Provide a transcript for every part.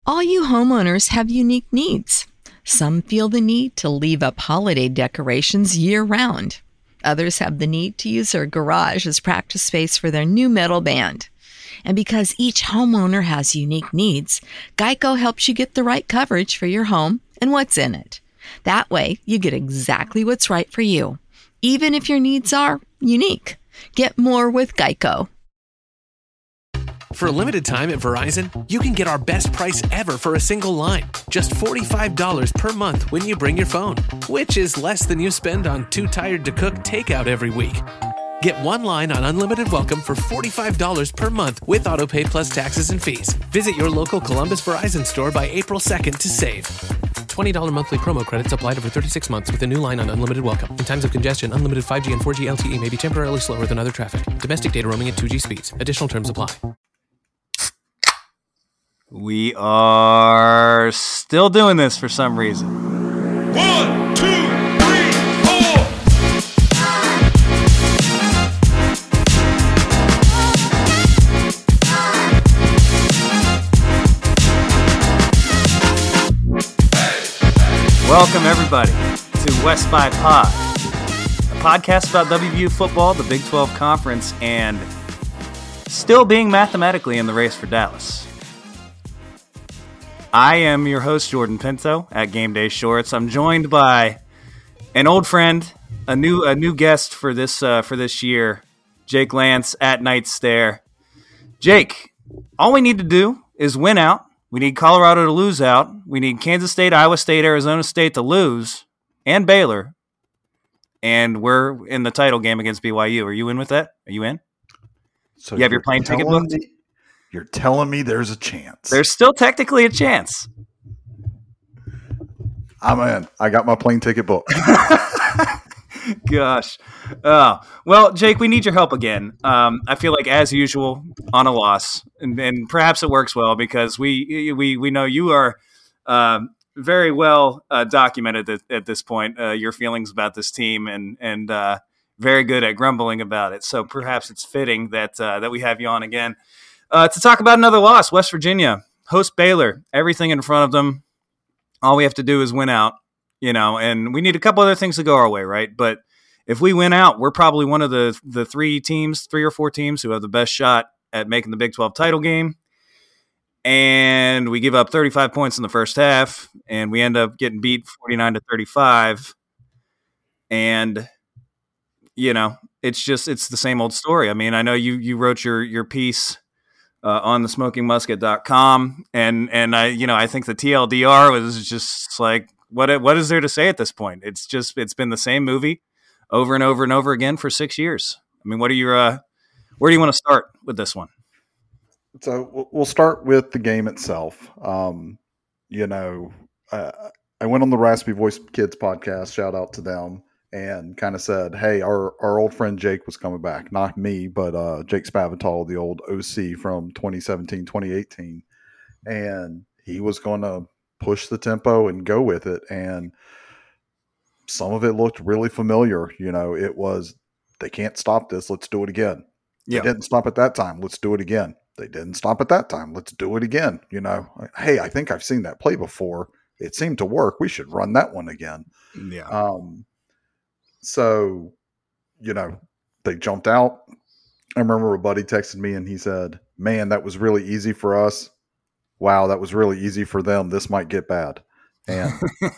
All you homeowners have unique needs. Some feel the need to leave up holiday decorations year-round. Others have the need to use their garage as practice space for their new metal band. And because each homeowner has unique needs, Geico helps you get the right coverage for your home and what's in it. That way, you get exactly what's right for you, even if your needs are unique. Get more with Geico. For a limited time at Verizon, you can get our best price ever for a single line. Just $45 per month when you bring your phone, which is less than you spend on Too Tired to Cook takeout every week. Get one line on Unlimited Welcome for $45 per month with AutoPay plus taxes and fees. Visit your local Columbus Verizon store by April 2nd to save. $20 monthly promo credits applied over 36 months with a new line on Unlimited Welcome. In times of congestion, unlimited 5G and 4G LTE may be temporarily slower than other traffic. Domestic data roaming at 2G speeds. Additional terms apply. We are still doing this for some reason. 1, 2, 3, 4. Welcome, everybody, to West by Pod, a podcast about WVU football, the Big 12 Conference, and still being mathematically in the race for Dallas. I am your host, Jordan Pinto, at Game Day Shorts. I'm joined by an old friend, a new guest for this year, Jake Lance at Night Stare. Jake, all we need to do is win out. We need Colorado to lose out. We need Kansas State, Iowa State, Arizona State to lose, and Baylor. And we're in the title game against BYU. Are you in with that? Are you in? So you have your plane ticket booked? You're telling me there's a chance. There's still technically a chance. I'm in. I got my plane ticket booked. Gosh. Well, Jake, we need your help again. I feel like, as usual, on a loss. And perhaps it works well because we know you are very well documented at this point, your feelings about this team and very good at grumbling about it. So perhaps it's fitting that we have you on again. To talk about another loss. West Virginia hosts Baylor, everything in front of them. All we have to do is win out, and we need a couple other things to go our way, right? But if we win out, we're probably one of the three or four teams who have the best shot at making the Big 12 title game. And we give up 35 points in the first half, and we end up getting beat 49-35. And, it's the same old story. I mean, I know you wrote your piece on the smokingmusket.com. And I think the TLDR was just like, what is there to say at this point? It's been the same movie over and over and over again for 6 years. I mean, where do you want to start with this one? So we'll start with the game itself. I went on the Raspy Voice Kids podcast, shout out to them, and kind of said, hey, our old friend Jake was coming back. Not me, but Jake Spavital, the old OC from 2017, 2018. And he was going to push the tempo and go with it. And some of it looked really familiar. It was, they can't stop this. Let's do it again. Yeah. They didn't stop at that time. Let's do it again. They didn't stop at that time. Let's do it again. Hey, I think I've seen that play before. It seemed to work. We should run that one again. Yeah. So, they jumped out. I remember a buddy texted me and he said, man, that was really easy for us. Wow, that was really easy for them. This might get bad. And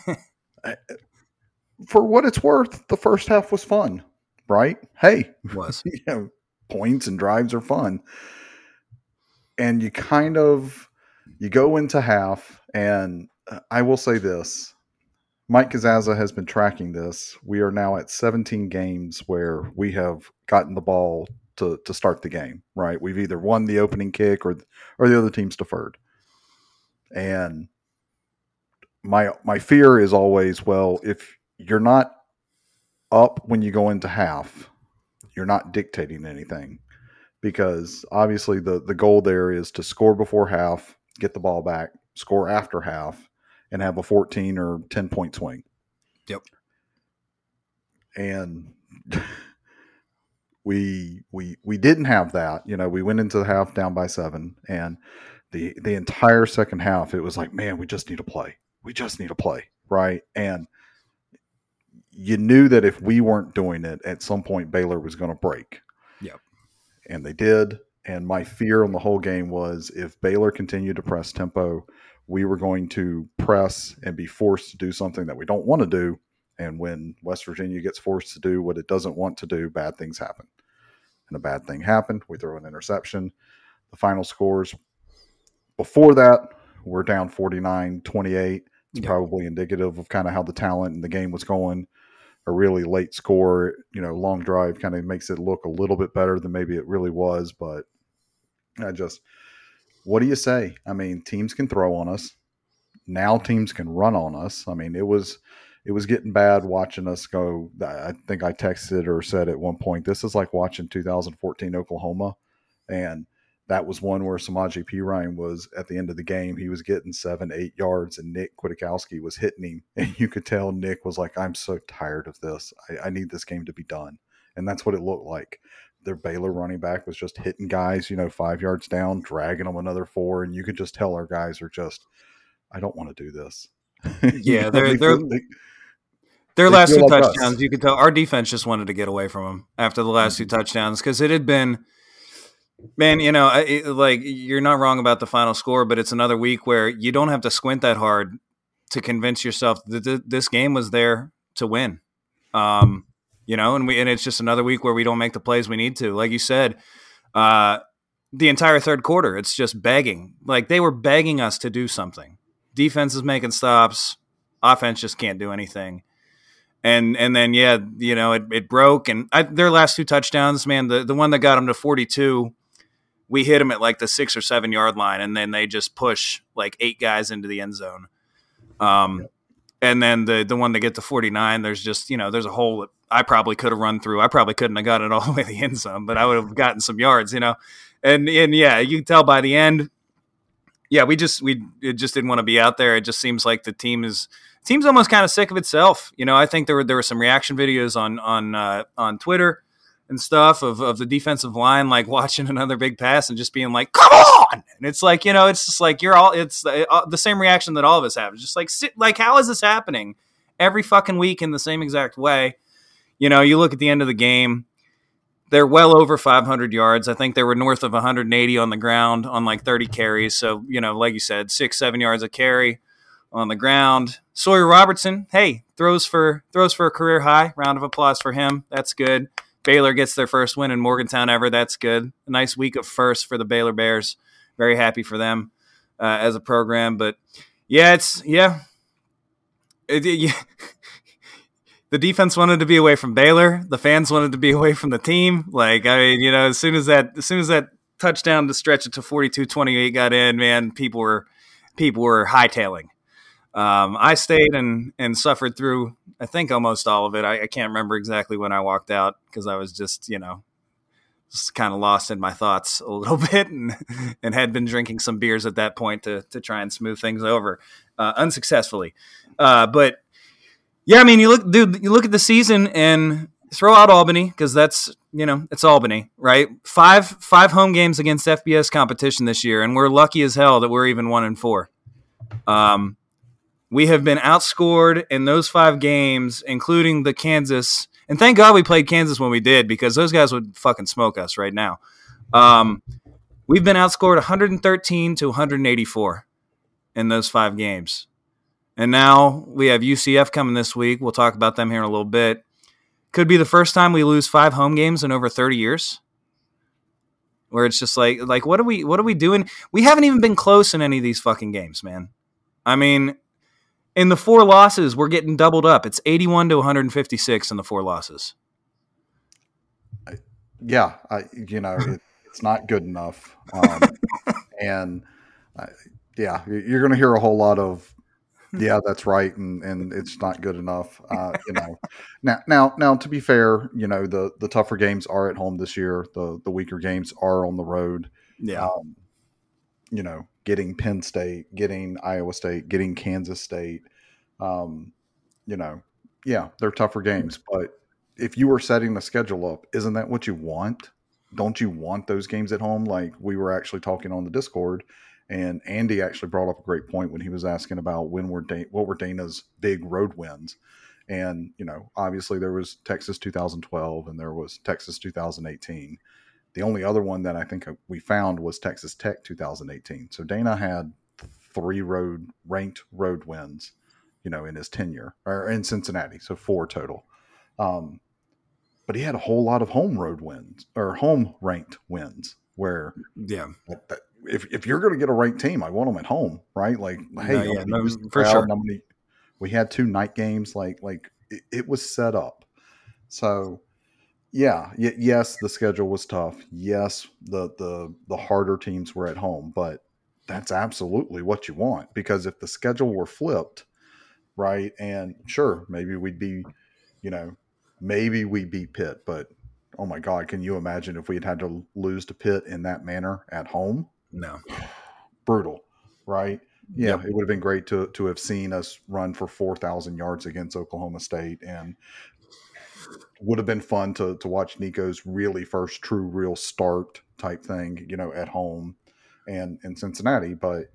for what it's worth, the first half was fun, right? Hey, it was. Points and drives are fun. And you go into half, and I will say this. Mike Kazaza has been tracking this. We are now at 17 games where we have gotten the ball to start the game, right? We've either won the opening kick or the other team's deferred. And my fear is always, well, if you're not up when you go into half, you're not dictating anything. Because obviously the goal there is to score before half, get the ball back, score after half, and have a 14 or 10-point swing. Yep. And we didn't have that. We went into the half down by 7, and the entire second half, it was like, man, we just need to play. We just need to play, right? And you knew that if we weren't doing it, at some point Baylor was going to break. Yep. And they did. And my fear on the whole game was if Baylor continued to press tempo, we were going to press and be forced to do something that we don't want to do. And when West Virginia gets forced to do what it doesn't want to do, bad things happen. And a bad thing happened. We throw an interception. The final scores before that, we're down 49-28. It's probably indicative of kind of how the talent in the game was going. A really late score, long drive kind of makes it look a little bit better than maybe it really was. But what do you say? I mean, teams can throw on us. Now teams can run on us. I mean, it was getting bad watching us go. I think I texted or said at one point, this is like watching 2014 Oklahoma. And that was one where Samaje Perine was at the end of the game. He was getting 7-8 yards and Nick Kwiatkowski was hitting him. And you could tell Nick was like, I'm so tired of this. I need this game to be done. And that's what it looked like. Their Baylor running back was just hitting guys, 5 yards down, dragging them another 4. And you could just tell our guys are just, I don't want to do this. Yeah, their last two touchdowns, you could tell our defense just wanted to get away from them after the last two touchdowns because it had been, man, you're not wrong about the final score, but it's another week where you don't have to squint that hard to convince yourself that this game was there to win. And it's just another week where we don't make the plays we need to. Like you said, the entire third quarter, it's just begging. Like they were begging us to do something. Defense is making stops. Offense just can't do anything. And then, it broke. And their last two touchdowns, man, the one that got them to 42, we hit them at like the 6 or 7 yard line. And then they just push like 8 guys into the end zone. And then the one that get to 49, there's just, there's a hole that I probably could have run through. I probably couldn't have got it all the way to the end zone, but I would have gotten some yards, And yeah, you can tell by the end, yeah, it just didn't want to be out there. It just seems like the team's almost kind of sick of itself. I think there were some reaction videos on Twitter and stuff of the defensive line like watching another big pass and just being like, "Come on!" And it's like it's just like it's the same reaction that all of us have. It's just like how is this happening every fucking week in the same exact way? You look at the end of the game. They're well over 500 yards. I think they were north of 180 on the ground on like 30 carries. So, like you said, 6-7 yards a carry on the ground. Sawyer Robertson, hey, throws for a career high. Round of applause for him. That's good. Baylor gets their first win in Morgantown ever. That's good. A nice week of firsts for the Baylor Bears. Very happy for them as a program. But yeah, the defense wanted to be away from Baylor. The fans wanted to be away from the team. Like, I mean, as soon as that touchdown to stretch it to 42-28 got in, man, people were hightailing. I stayed and suffered through, I think, almost all of it. I can't remember exactly when I walked out because I was just kind of lost in my thoughts a little bit and had been drinking some beers at that point to try and smooth things over unsuccessfly. But yeah, I mean, you look at the season and throw out Albany because that's, it's Albany, right? Five home games against FBS competition this year, and we're lucky as hell that we're even 1-4. We have been outscored in those 5 games, including the Kansas. And thank God we played Kansas when we did because those guys would fucking smoke us right now. We've been outscored 113-184 in those 5 games. And now we have UCF coming this week. We'll talk about them here in a little bit. Could be the first time we lose 5 home games in over 30 years. Where it's just like what are we doing? We haven't even been close in any of these fucking games, man. I mean, in the 4 losses, we're getting doubled up. It's 81-156 in the 4 losses. Yeah, it's not good enough. And you're going to hear a whole lot of, yeah, that's right, and it's not good enough. Now to be fair, the tougher games are at home this year. The weaker games are on the road. Yeah. Getting Penn State, getting Iowa State, getting Kansas State. They're tougher games. But if you were setting the schedule up, isn't that what you want? Don't you want those games at home? Like we were actually talking on the Discord, And Andy actually brought up a great point when he was asking about what were Dana's big road wins. And, obviously there was Texas 2012 and there was Texas 2018. The only other one that I think we found was Texas Tech 2018. So Dana had 3 ranked road wins, in his tenure, or in Cincinnati. So 4 total. But he had a whole lot of home ranked wins where, if you're going to get a ranked team, I want them at home, right? Like, hey, for sure. We had 2 night games, like it was set up. So yes, the schedule was tough. Yes, the harder teams were at home, but that's absolutely what you want, because if the schedule were flipped, right, and sure, maybe we'd be, maybe we beat Pitt, but oh my God, can you imagine if we had to lose to Pitt in that manner at home? No. Brutal, right? Yeah, Yep. It would have been great to have seen us run for 4,000 yards against Oklahoma State, and would have been fun to watch Nico's really first true real start type thing, at home and in Cincinnati. But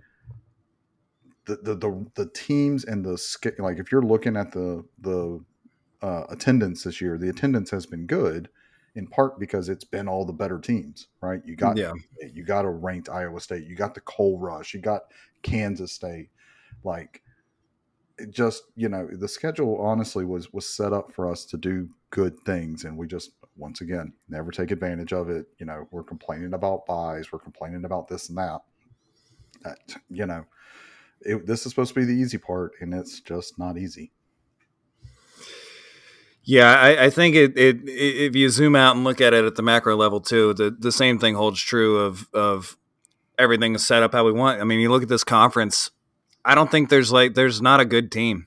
the teams and like, if you're looking at the attendance this year, the attendance has been good, in part because it's been all the better teams, right? You got a ranked Iowa State, you got the Coal Rush, you got Kansas State. Like, it just, the schedule honestly was set up for us to do good things, and we just, once again, never take advantage of it. We're complaining about buys, we're complaining about this and that. This is supposed to be the easy part, and it's just not easy. Yeah, I think if you zoom out and look at it at the macro level too, the same thing holds true of everything is set up how we want. I mean, you look at this conference, I don't think there's not a good team.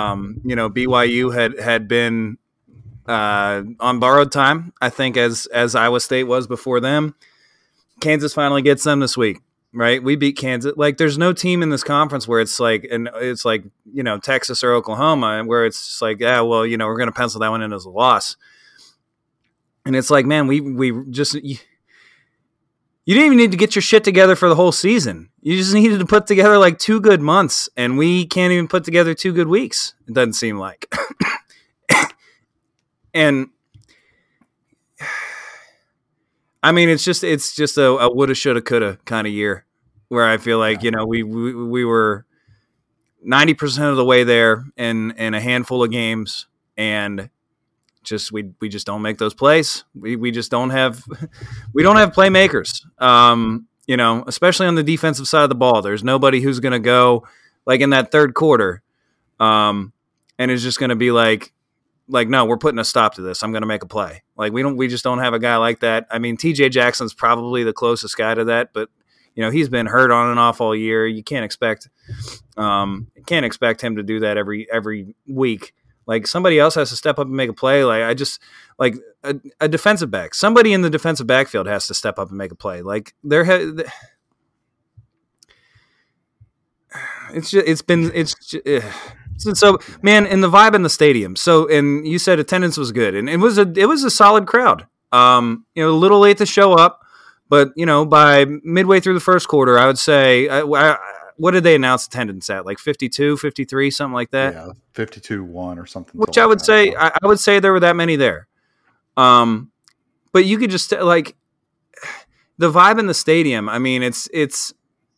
BYU had been on borrowed time, I think, as Iowa State was before them. Kansas finally gets them this week, right? We beat Kansas. Like, there's no team in this conference where it's like Texas or Oklahoma, where it's just like, we're going to pencil that one in as a loss. And it's like, man, we just, you didn't even need to get your shit together for the whole season. You just needed to put together like 2 good months, and we can't even put together 2 good weeks. It doesn't seem like. And I mean, it's just a woulda, shoulda, coulda kind of year, where I feel like, we were 90% of the way there in a handful of games, and just we just don't make those plays. We just don't have playmakers. Especially on the defensive side of the ball. There's nobody who's going to go like in that third quarter, and it's just going to be like, no, we're putting a stop to this. I'm going to make a play. Like, we just don't have a guy like that. I mean, TJ Jackson's probably the closest guy to that, but he's been hurt on and off all year. You can't expect him to do that every week. Like, somebody else has to step up and make a play. Like, a defensive back, somebody in the defensive backfield has to step up and make a play. Like, so, man, and the vibe in the stadium. So, and you said attendance was good, and it was a solid crowd. A little late to show up, but by midway through the first quarter, I would say, what did they announce attendance at? Like 52, 53, something like that. Yeah, 52-1 or something. Which I would say, I would say there were that many there. But you could just like the vibe in the stadium. I mean, it's.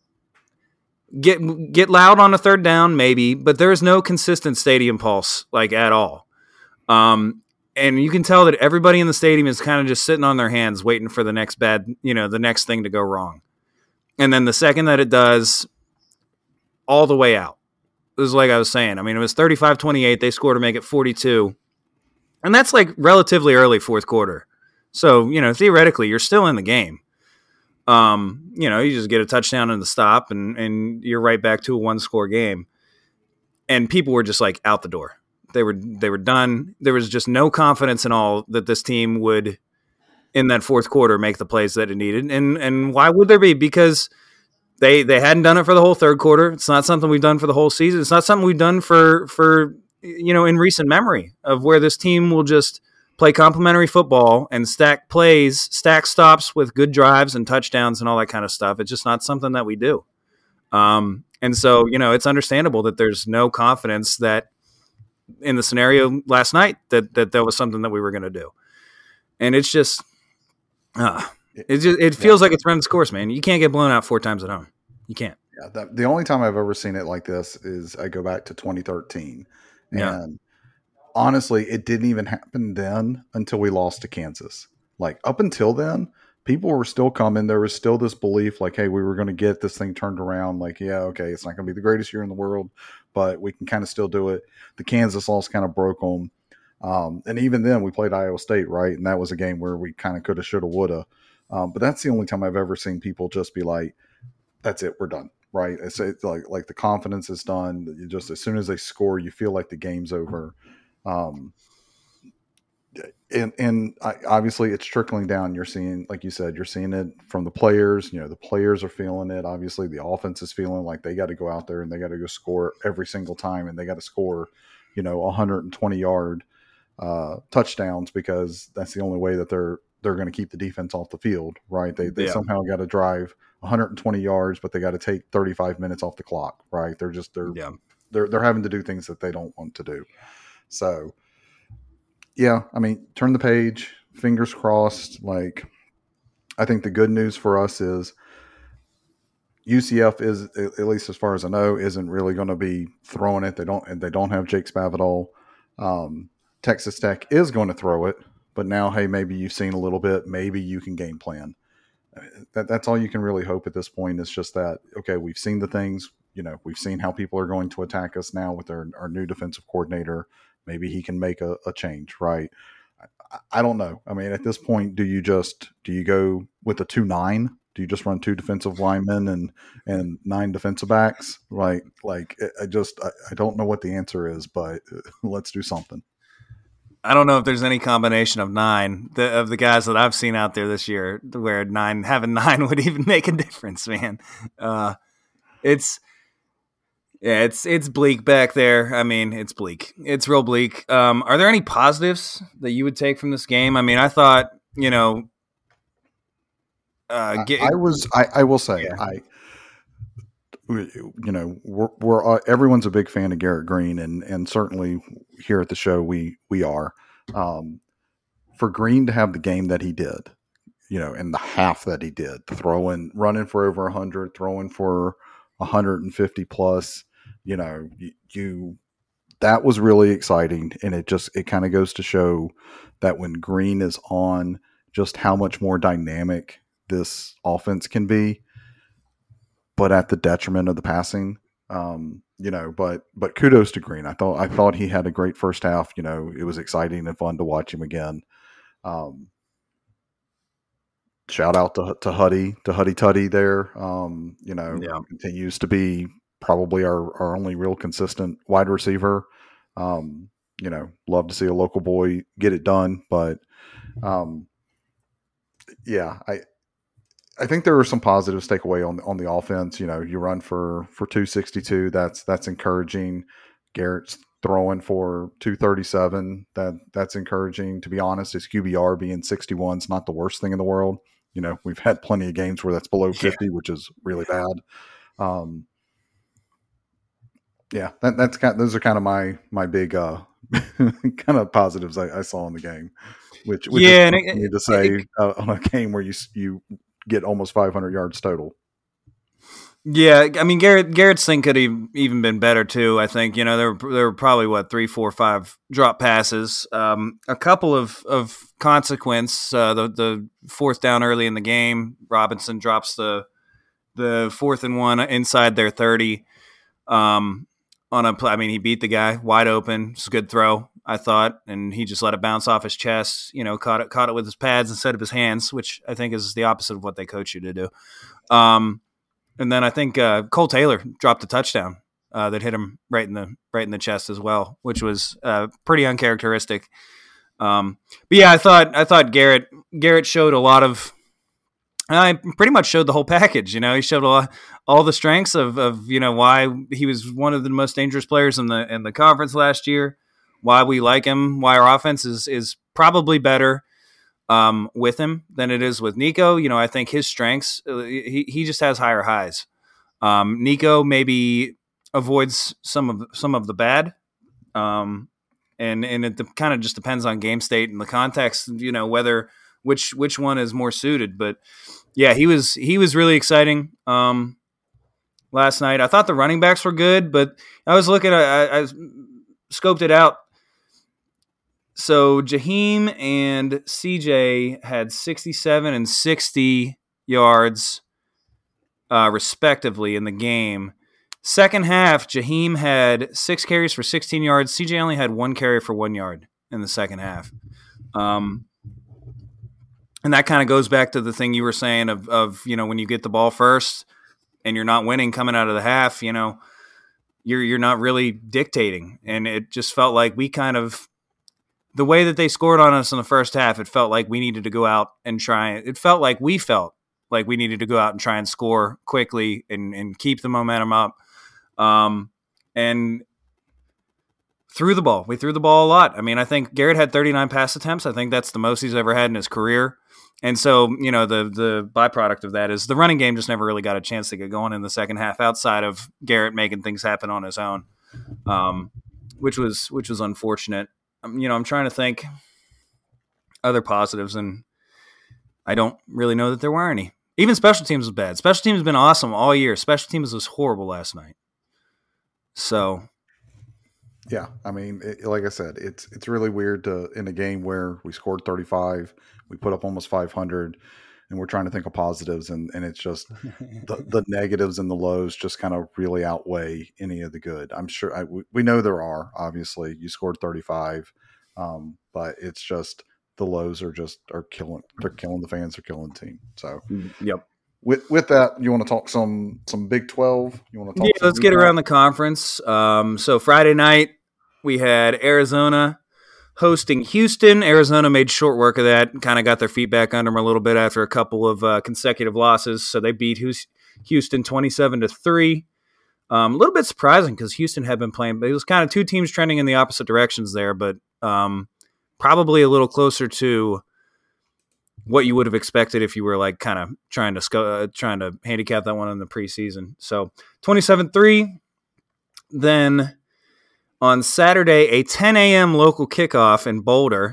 Get loud on a third down, maybe, but there's no consistent stadium pulse, like, at all. And you can tell that everybody in the stadium is kind of just sitting on their hands waiting for the next the next thing to go wrong. And then the second that it does, all the way out. It was like I was saying. I mean, it was 35-28. They scored to make it 42. And that's like relatively early fourth quarter. So, theoretically, you're still in the game. You just get a touchdown in the stop and you're right back to a 1-score game. And people were just like out the door. They were done. There was just no confidence in all that this team would, in that fourth quarter, make the plays that it needed. And why would there be? Because they hadn't done it for the whole third quarter. It's not something we've done for the whole season. It's not something we've done for in recent memory, of where this team will just play complementary football and stack plays, stack stops with good drives and touchdowns and all that kind of stuff. It's just not something that we do. And so, it's understandable that there's no confidence that in the scenario last night that was something that we were going to do. And it's just, it feels like it's run its course, man. You can't get blown out 4 times at home. You can't. Yeah, the only time I've ever seen it like this is I go back to 2013. And honestly, it didn't even happen then until we lost to Kansas. Like up until then, people were still coming. There was still this belief like, hey, we were going to get this thing turned around. Like, yeah, okay, it's not going to be the greatest year in the world, but we can kind of still do it. The Kansas loss kind of broke them. And even then we played Iowa State, right? And that was a game where we kind of could have, should have, would have. But that's the only time I've ever seen people just be like, that's it, we're done. Right. It's like the confidence is done. You just, as soon as they score, you feel like the game's over. Obviously it's trickling down. You're seeing, like you said, you're seeing it from the players. The players are feeling it. Obviously the offense is feeling like they got to go out there and they got to go score every single time. And they got to score, 120-yard touchdowns, because that's the only way that they're going to keep the defense off the field. Right. They somehow got to drive 120 yards, but they got to take 35 minutes off the clock. Right. They're having to do things that they don't want to do. So, yeah, I mean, turn the page, fingers crossed. Like, I think the good news for us is UCF is, at least as far as I know, isn't really going to be throwing it. They don't have Jake Spavital. Texas Tech is going to throw it, but now, hey, maybe you've seen a little bit. Maybe you can game plan. That's all you can really hope at this point. Is just that, okay, we've seen the things. We've seen how people are going to attack us now with our new defensive coordinator. Maybe he can make a change, right? I don't know. I mean, at this point, do you go with a 2-9? Do you just run 2 defensive linemen and 9 defensive backs? I don't know what the answer is, but let's do something. I don't know if there's any combination of 9 of the guys that I've seen out there this year where having 9 would even make a difference, man. It's bleak back there. I mean, it's bleak. It's real bleak. Are there any positives that you would take from this game? I mean, I thought, I will say, everyone's a big fan of Garrett Green, and certainly here at the show we are. For Green to have the game that he did, in the half that he did, running for over 100, throwing for 150 plus, that was really exciting. And it kind of goes to show that when Green is on, just how much more dynamic this offense can be, but at the detriment of the passing. But kudos to Green. I thought he had a great first half. It was exciting and fun to watch him again. Shout out to Huddy Tuddy there. Continues to be probably our only real consistent wide receiver. Love to see a local boy get it done, but I think there are some positives to take away on the offense. You run for 262. That's encouraging. Garrett's throwing for 237. That's encouraging. To be honest, his QBR being 61 is not the worst thing in the world. We've had plenty of games where that's below 50, which is really bad. Those are kind of my big kind of positives I saw in the game, which is funny to say on a game where you get almost 500 yards total. Yeah, I mean Garrett's thing could have even been better too. I think there were probably 3, 4, 5 drop passes, a couple of consequence. The 4th down early in the game, Robinson drops the 4th and 1 inside their 30. He beat the guy wide open. It's a good throw, I thought, and he just let it bounce off his chest. Caught it with his pads instead of his hands, which I think is the opposite of what they coach you to do. And then I think Cole Taylor dropped a touchdown that hit him right in the chest as well, which was pretty uncharacteristic. But yeah, I thought Garrett showed a lot of. I pretty much showed the whole package. He showed all the strengths of why he was one of the most dangerous players in the conference last year, why we like him, why our offense is probably better with him than it is with Nico. I think his strengths, he just has higher highs. Nico maybe avoids some of the bad. And it kind of just depends on game state and the context, whether which one is more suited. But yeah, he was really exciting last night. I thought the running backs were good, but I was looking, I scoped it out. So Jaheim and CJ had 67 and 60 yards respectively in the game. Second half, Jaheim had 6 carries for 16 yards. CJ only had 1 carry for 1 yard in the second half. And that kind of goes back to the thing you were saying of when you get the ball first and you're not winning coming out of the half, you're not really dictating. And it just felt like we kind of, the way that they scored on us in the first half, it felt like we needed to go out and try. It felt like we needed to go out and try and score quickly and keep the momentum up. And threw the ball. We threw the ball a lot. I mean, I think Garrett had 39 pass attempts. I think that's the most he's ever had in his career. And so, the byproduct of that is the running game just never really got a chance to get going in the second half outside of Garrett making things happen on his own, which was unfortunate. I'm trying to think other positives, and I don't really know that there were any. Even special teams was bad. Special teams has been awesome all year. Special teams was horrible last night. So, yeah, I mean, like I said, it's really weird in a game where we scored 35, we put up almost 500, and we're trying to think of positives, and it's just the negatives and the lows just kind of really outweigh any of the good. I'm sure we know there are. Obviously, you scored 35, but it's just the lows are killing. They're killing the fans. They're killing the team. So, yep. With that, you want to talk some Big 12? You want to talk? Yeah, let's get around the conference. So Friday night we had Arizona hosting Houston. Arizona made short work of that, kind of got their feet back under them a little bit after a couple of consecutive losses. So they beat Houston 27-3. A little bit surprising because Houston had been playing, but it was kind of two teams trending in the opposite directions there, but probably a little closer to what you would have expected if you were like kind of trying to handicap that one in the preseason. So 27-3. Then on Saturday, a 10 a.m. local kickoff in Boulder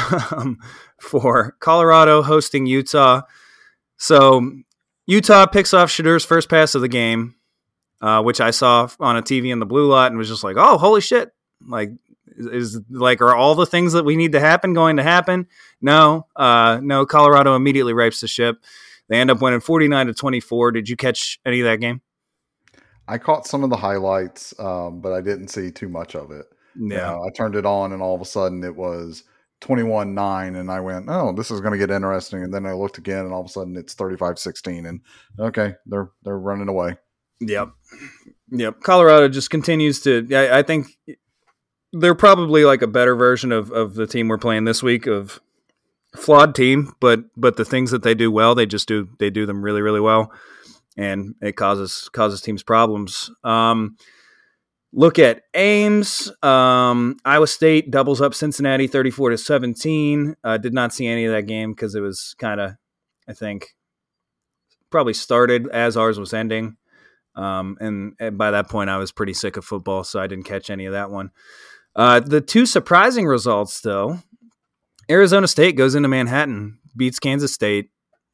for Colorado hosting Utah. So Utah picks off Shedur's first pass of the game, which I saw on a TV in the blue lot and was just like, oh, holy shit. Like, are all the things that we need to happen going to happen? No, Colorado immediately rights the ship. They end up winning 49-24. Did you catch any of that game? I caught some of the highlights, but I didn't see too much of it. Yeah. I turned it on and all of a sudden it was 21-9 and I went, oh, this is going to get interesting. And then I looked again and all of a sudden it's 35-16 and okay, they're running away. Yep. Colorado just continues to, I think they're probably like a better version of the team we're playing this week, of flawed team, but the things that they do well, they do them really, really well. And it causes teams problems. Look at Ames. Iowa State doubles up Cincinnati 34-17. Did not see any of that game because it was kind of, I think, probably started as ours was ending. And by that point, I was pretty sick of football, so I didn't catch any of that one. The two surprising results, though, Arizona State goes into Manhattan, beats Kansas State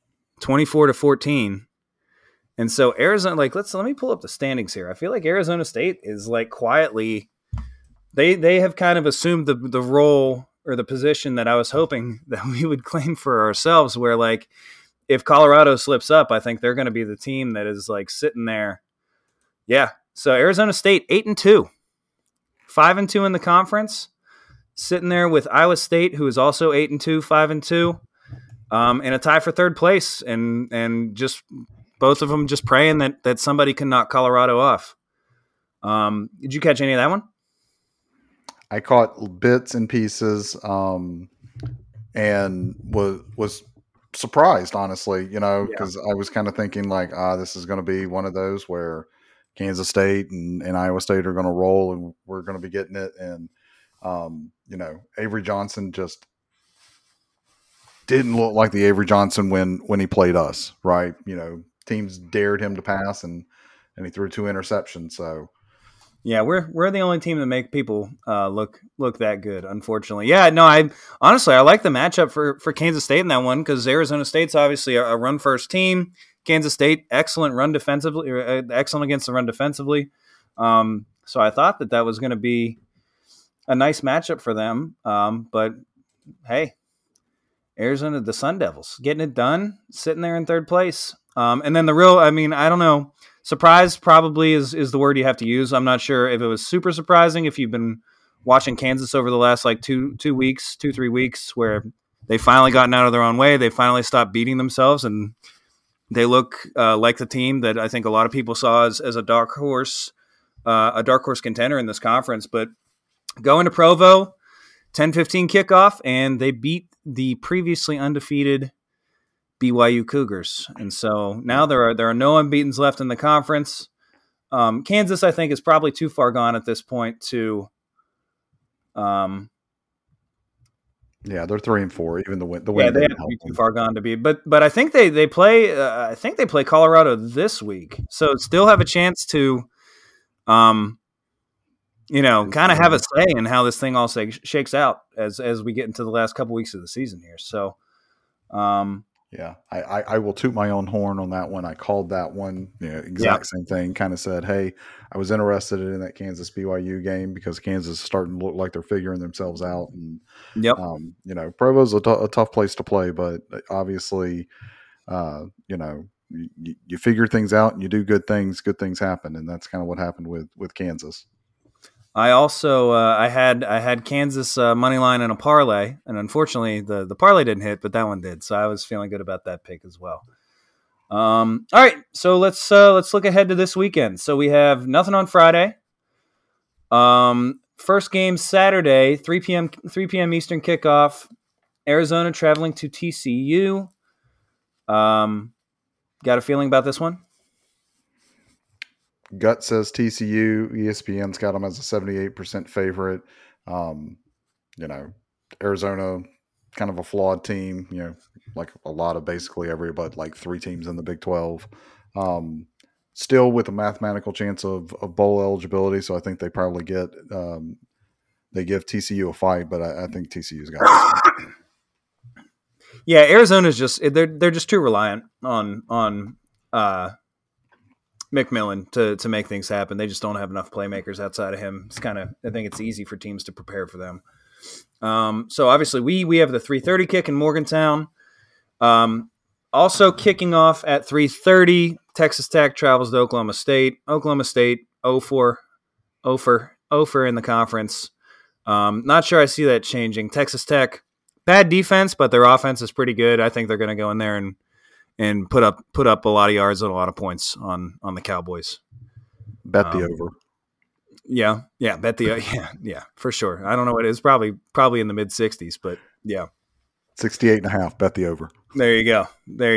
24-14. And so Arizona, let me pull up the standings here. I feel like Arizona State is like quietly, they have kind of assumed the role or the position that I was hoping that we would claim for ourselves, where like if Colorado slips up, I think they're going to be the team that is like sitting there. Yeah. So Arizona State 8-2, 5-2 in the conference, sitting there with Iowa State, who is also 8-2, 5-2, in a tie for third place, and just both of them just praying that somebody can knock Colorado off. Did you catch any of that one? I caught bits and pieces, and was surprised, honestly, because I was kind of thinking like, this is going to be one of those where Kansas State and Iowa State are going to roll and we're going to be getting it. And, Avery Johnson just didn't look like the Avery Johnson when he played us, right? Teams dared him to pass and and he threw 2 interceptions. So yeah, we're the only team that make people look that good, unfortunately. Yeah, no, I like the matchup for Kansas State in that one because Arizona State's obviously a run first team. Kansas State excellent run defensively, excellent against the run defensively. So I thought that was going to be a nice matchup for them. But hey, Arizona, the Sun Devils, getting it done, sitting there in third place. And then I don't know. Surprise probably is the word you have to use. I'm not sure if it was super surprising if you've been watching Kansas over the last like 2-3 weeks where they finally gotten out of their own way. They finally stopped beating themselves and they look like the team that I think a lot of people saw as a dark horse contender in this conference. But going to Provo, 10-15 kickoff, and they beat the previously undefeated BYU Cougars. And so now there are no unbeatens left in the conference. Kansas, I think, is probably too far gone at this point to yeah, they're 3-4. Even the win they have to be too far gone to be. But I think they play Colorado this week. So still have a chance to kind of have a say in how this thing all shakes out as we get into the last couple weeks of the season here. So yeah, I will toot my own horn on that one. I called that one, same thing. Kind of said, hey, I was interested in that Kansas BYU game because Kansas is starting to look like they're figuring themselves out. And, Provo's a tough place to play, but obviously, you figure things out and you do good things happen. And that's kind of what happened with Kansas. I also I had Kansas money line in a parlay, and unfortunately the parlay didn't hit, but that one did. So I was feeling good about that pick as well. All right, so let's look ahead to this weekend. So we have nothing on Friday. First game Saturday, 3 p.m. Eastern kickoff. Arizona traveling to TCU. Got a feeling about this one? Gut says TCU. ESPN's got them as a 78% favorite. Arizona, kind of a flawed team, like a lot of basically but like 3 teams in the Big 12. Still with a mathematical chance of bowl eligibility. So I think they probably they give TCU a fight, but I think TCU's got this one. Yeah, Arizona's they're just too reliant on McMillan to make things happen. They just don't have enough playmakers outside of him. I think it's easy for teams to prepare for them. So obviously we have the 3:30 kick in Morgantown. Also kicking off at 3:30, Texas Tech travels to Oklahoma State. Oklahoma State 0-4 in the conference. Not sure I see that changing. Texas Tech, bad defense, but their offense is pretty good. I think they're going to go in there and put up a lot of yards and a lot of points on the Cowboys. Bet the over. Yeah, bet the yeah, for sure. I don't know what it is. Probably in the mid 60s, but yeah. 68.5. Bet the over. There you go.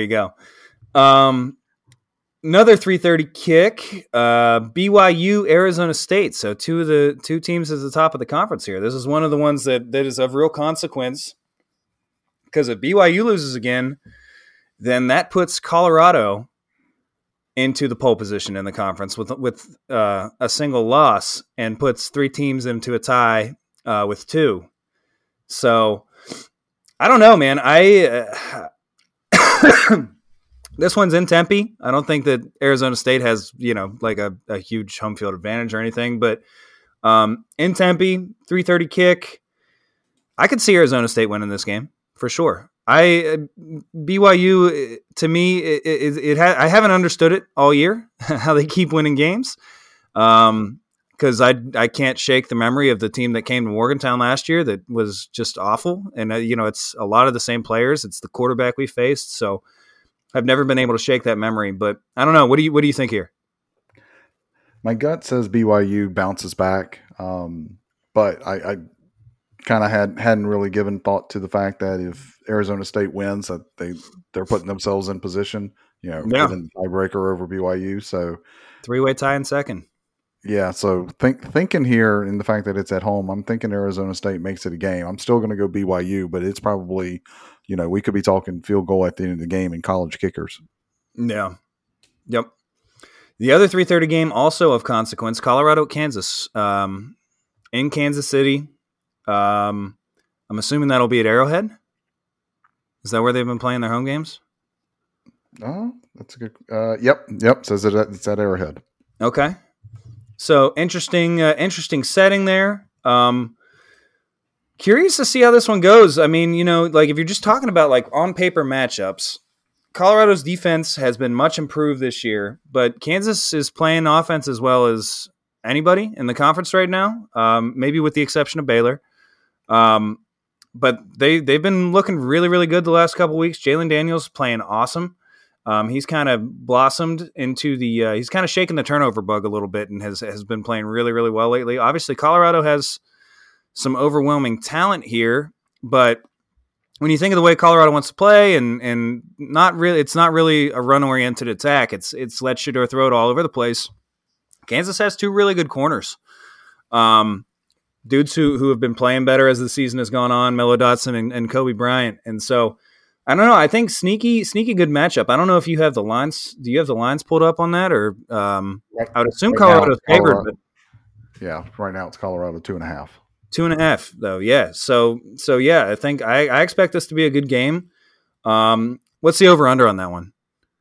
Another 3:30 kick. BYU, Arizona State. So two teams at the top of the conference here. This is one of the ones that is of real consequence because if BYU loses again, then that puts Colorado into the pole position in the conference with a single loss and puts 3 teams into a tie with 2. So I don't know, man. This one's in Tempe. I don't think that Arizona State has, like a huge home field advantage or anything, but in Tempe, 3:30 kick. I could see Arizona State winning this game for sure. BYU to me, I haven't understood it all year how they keep winning games, because I can't shake the memory of the team that came to Morgantown last year that was just awful, and it's a lot of the same players. It's the quarterback we faced, so I've never been able to shake that memory. But I don't know. What do you think here? My gut says BYU bounces back, but I kind of hadn't really given thought to the fact that if Arizona State wins, that they're putting themselves in position, getting the tiebreaker over BYU. So 3-way tie in second. Yeah. So thinking here in the fact that it's at home, I'm thinking Arizona State makes it a game. I'm still going to go BYU, but it's probably, we could be talking field goal at the end of the game in college kickers. Yeah. Yep. The other 3:30 game, also of consequence, Colorado, Kansas, in Kansas City. I'm assuming that'll be at Arrowhead. Is that where they've been playing their home games? Oh, that's a good. Yep. Says it's at Arrowhead. Okay. So interesting setting there. Curious to see how this one goes. I mean, like if you're just talking about like on paper matchups, Colorado's defense has been much improved this year, but Kansas is playing offense as well as anybody in the conference right now, maybe with the exception of Baylor. But they've been looking really, really good the last couple of weeks. Jalen Daniels playing awesome. He's kind of blossomed into he's kind of shaken the turnover bug a little bit and has been playing really, really well lately. Obviously, Colorado has some overwhelming talent here, but when you think of the way Colorado wants to play and not really, it's not really a run-oriented attack. It's let Shedeur throw it all over the place. Kansas has two really good corners. Dudes who have been playing better as the season has gone on, Melo Dotson and Kobe Bryant. And so, I don't know. I think sneaky good matchup. I don't know if you have the lines. Do you have the lines pulled up on that? Or I would assume Colorado's favored. But yeah, right now it's Colorado 2.5. 2.5 though. Yeah. So yeah, I think I expect this to be a good game. What's the over under on that one?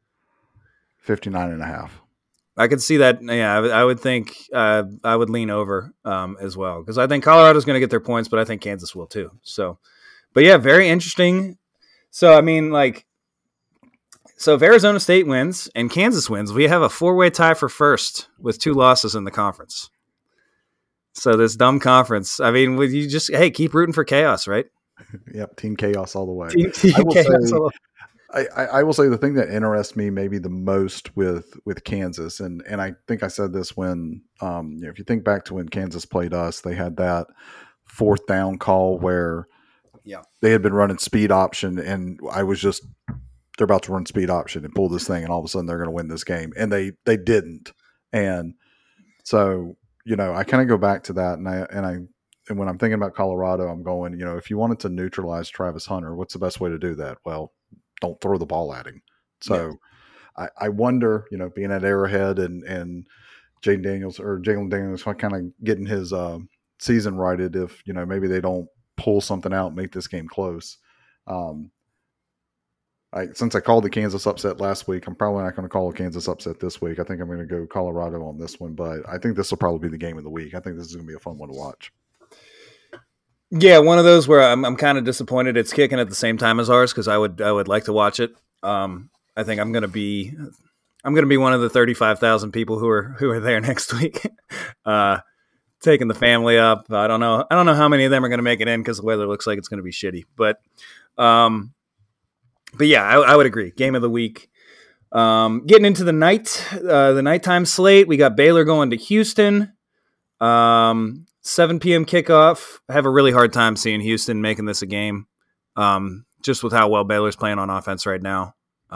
59.5. I could see that. Yeah, I would think I would lean over as well because I think Colorado's going to get their points, but I think Kansas will too. So, but yeah, very interesting. So I mean, so if Arizona State wins and Kansas wins, we have a 4-way tie for first with 2 losses in the conference. So this dumb conference. I mean, would you just keep rooting for chaos, right? Yep, Team Chaos all the way. I will say the thing that interests me maybe the most with Kansas, and I think I said this when if you think back to when Kansas played us, they had that 4th down call where they had been running speed option, and I was just they're about to run speed option and pull this thing, and all of a sudden they're going to win this game, and they didn't, and so. I kind of go back to that, and when I'm thinking about Colorado, I'm going, if you wanted to neutralize Travis Hunter, what's the best way to do that? Well, don't throw the ball at him. So I wonder, being at Arrowhead and Jalen Daniels kind of getting his season righted if, maybe they don't pull something out and make this game close. Since I called the Kansas upset last week, I'm probably not going to call a Kansas upset this week. I think I'm going to go Colorado on this one, but I think this will probably be the game of the week. I think this is going to be a fun one to watch. Yeah, one of those where I'm kind of disappointed it's kicking at the same time as ours because I would like to watch it. I think I'm going to be one of the 35,000 people who are there next week, taking the family up. I don't know how many of them are going to make it in because the weather looks like it's going to be shitty, but yeah, I would agree. Game of the week. Getting into the nighttime slate, we got Baylor going to Houston. 7 p.m. kickoff. I have a really hard time seeing Houston making this a game, just with how well Baylor's playing on offense right now.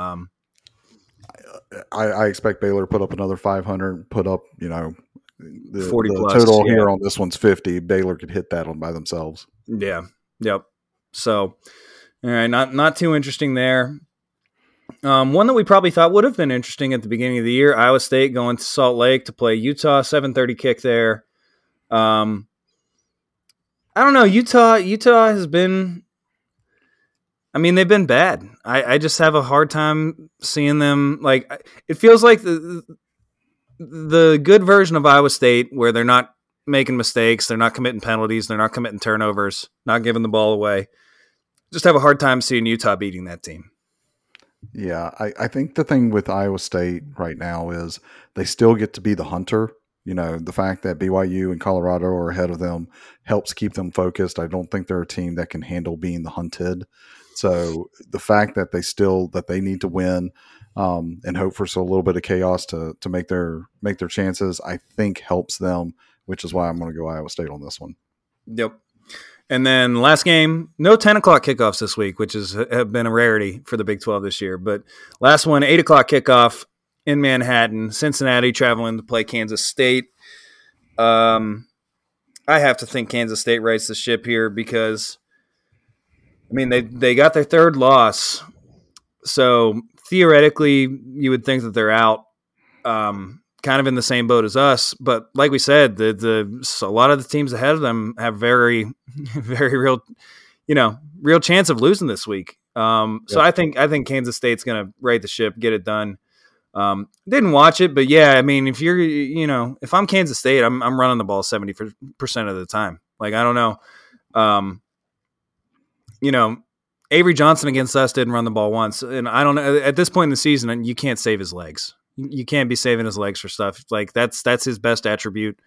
I expect Baylor to put up another 500, put up, the 40 plus. Total here on this one's 50. Baylor could hit that one by themselves. Yeah. Yep. So, all right, not too interesting there. One that we probably thought would have been interesting at the beginning of the year, Iowa State going to Salt Lake to play Utah, 7:30 kick there. I don't know. Utah has been, they've been bad. I just have a hard time seeing them. It feels like the good version of Iowa State where they're not making mistakes. They're not committing penalties. They're not committing turnovers, not giving the ball away. Just have a hard time seeing Utah beating that team. Yeah, I think the thing with Iowa State right now is they still get to be the hunter. The fact that BYU and Colorado are ahead of them helps keep them focused. I don't think they're a team that can handle being the hunted. So the fact that they need to win and hope for a little bit of chaos to make their chances, I think helps them, which is why I'm going to go Iowa State on this one. Yep. And then last game, no 10 o'clock kickoffs this week, which have been a rarity for the Big 12 this year. But last one, 8 o'clock kickoff in Manhattan, Cincinnati traveling to play Kansas State. I have to think Kansas State rights the ship here because, they got their 3rd loss. So theoretically, you would think that they're out. kind of in the same boat as us. But like we said, a lot of the teams ahead of them have very, very real, real chance of losing this week. So I think Kansas State's going to right the ship, get it done. Didn't watch it, but yeah, I mean, if you're, if I'm Kansas State, I'm running the ball 70% of the time. Like, I don't know. Avery Johnson against us didn't run the ball once. And I don't know, at this point in the season, you can't save his legs. You can't be saving his legs for stuff. Like, that's his best attribute.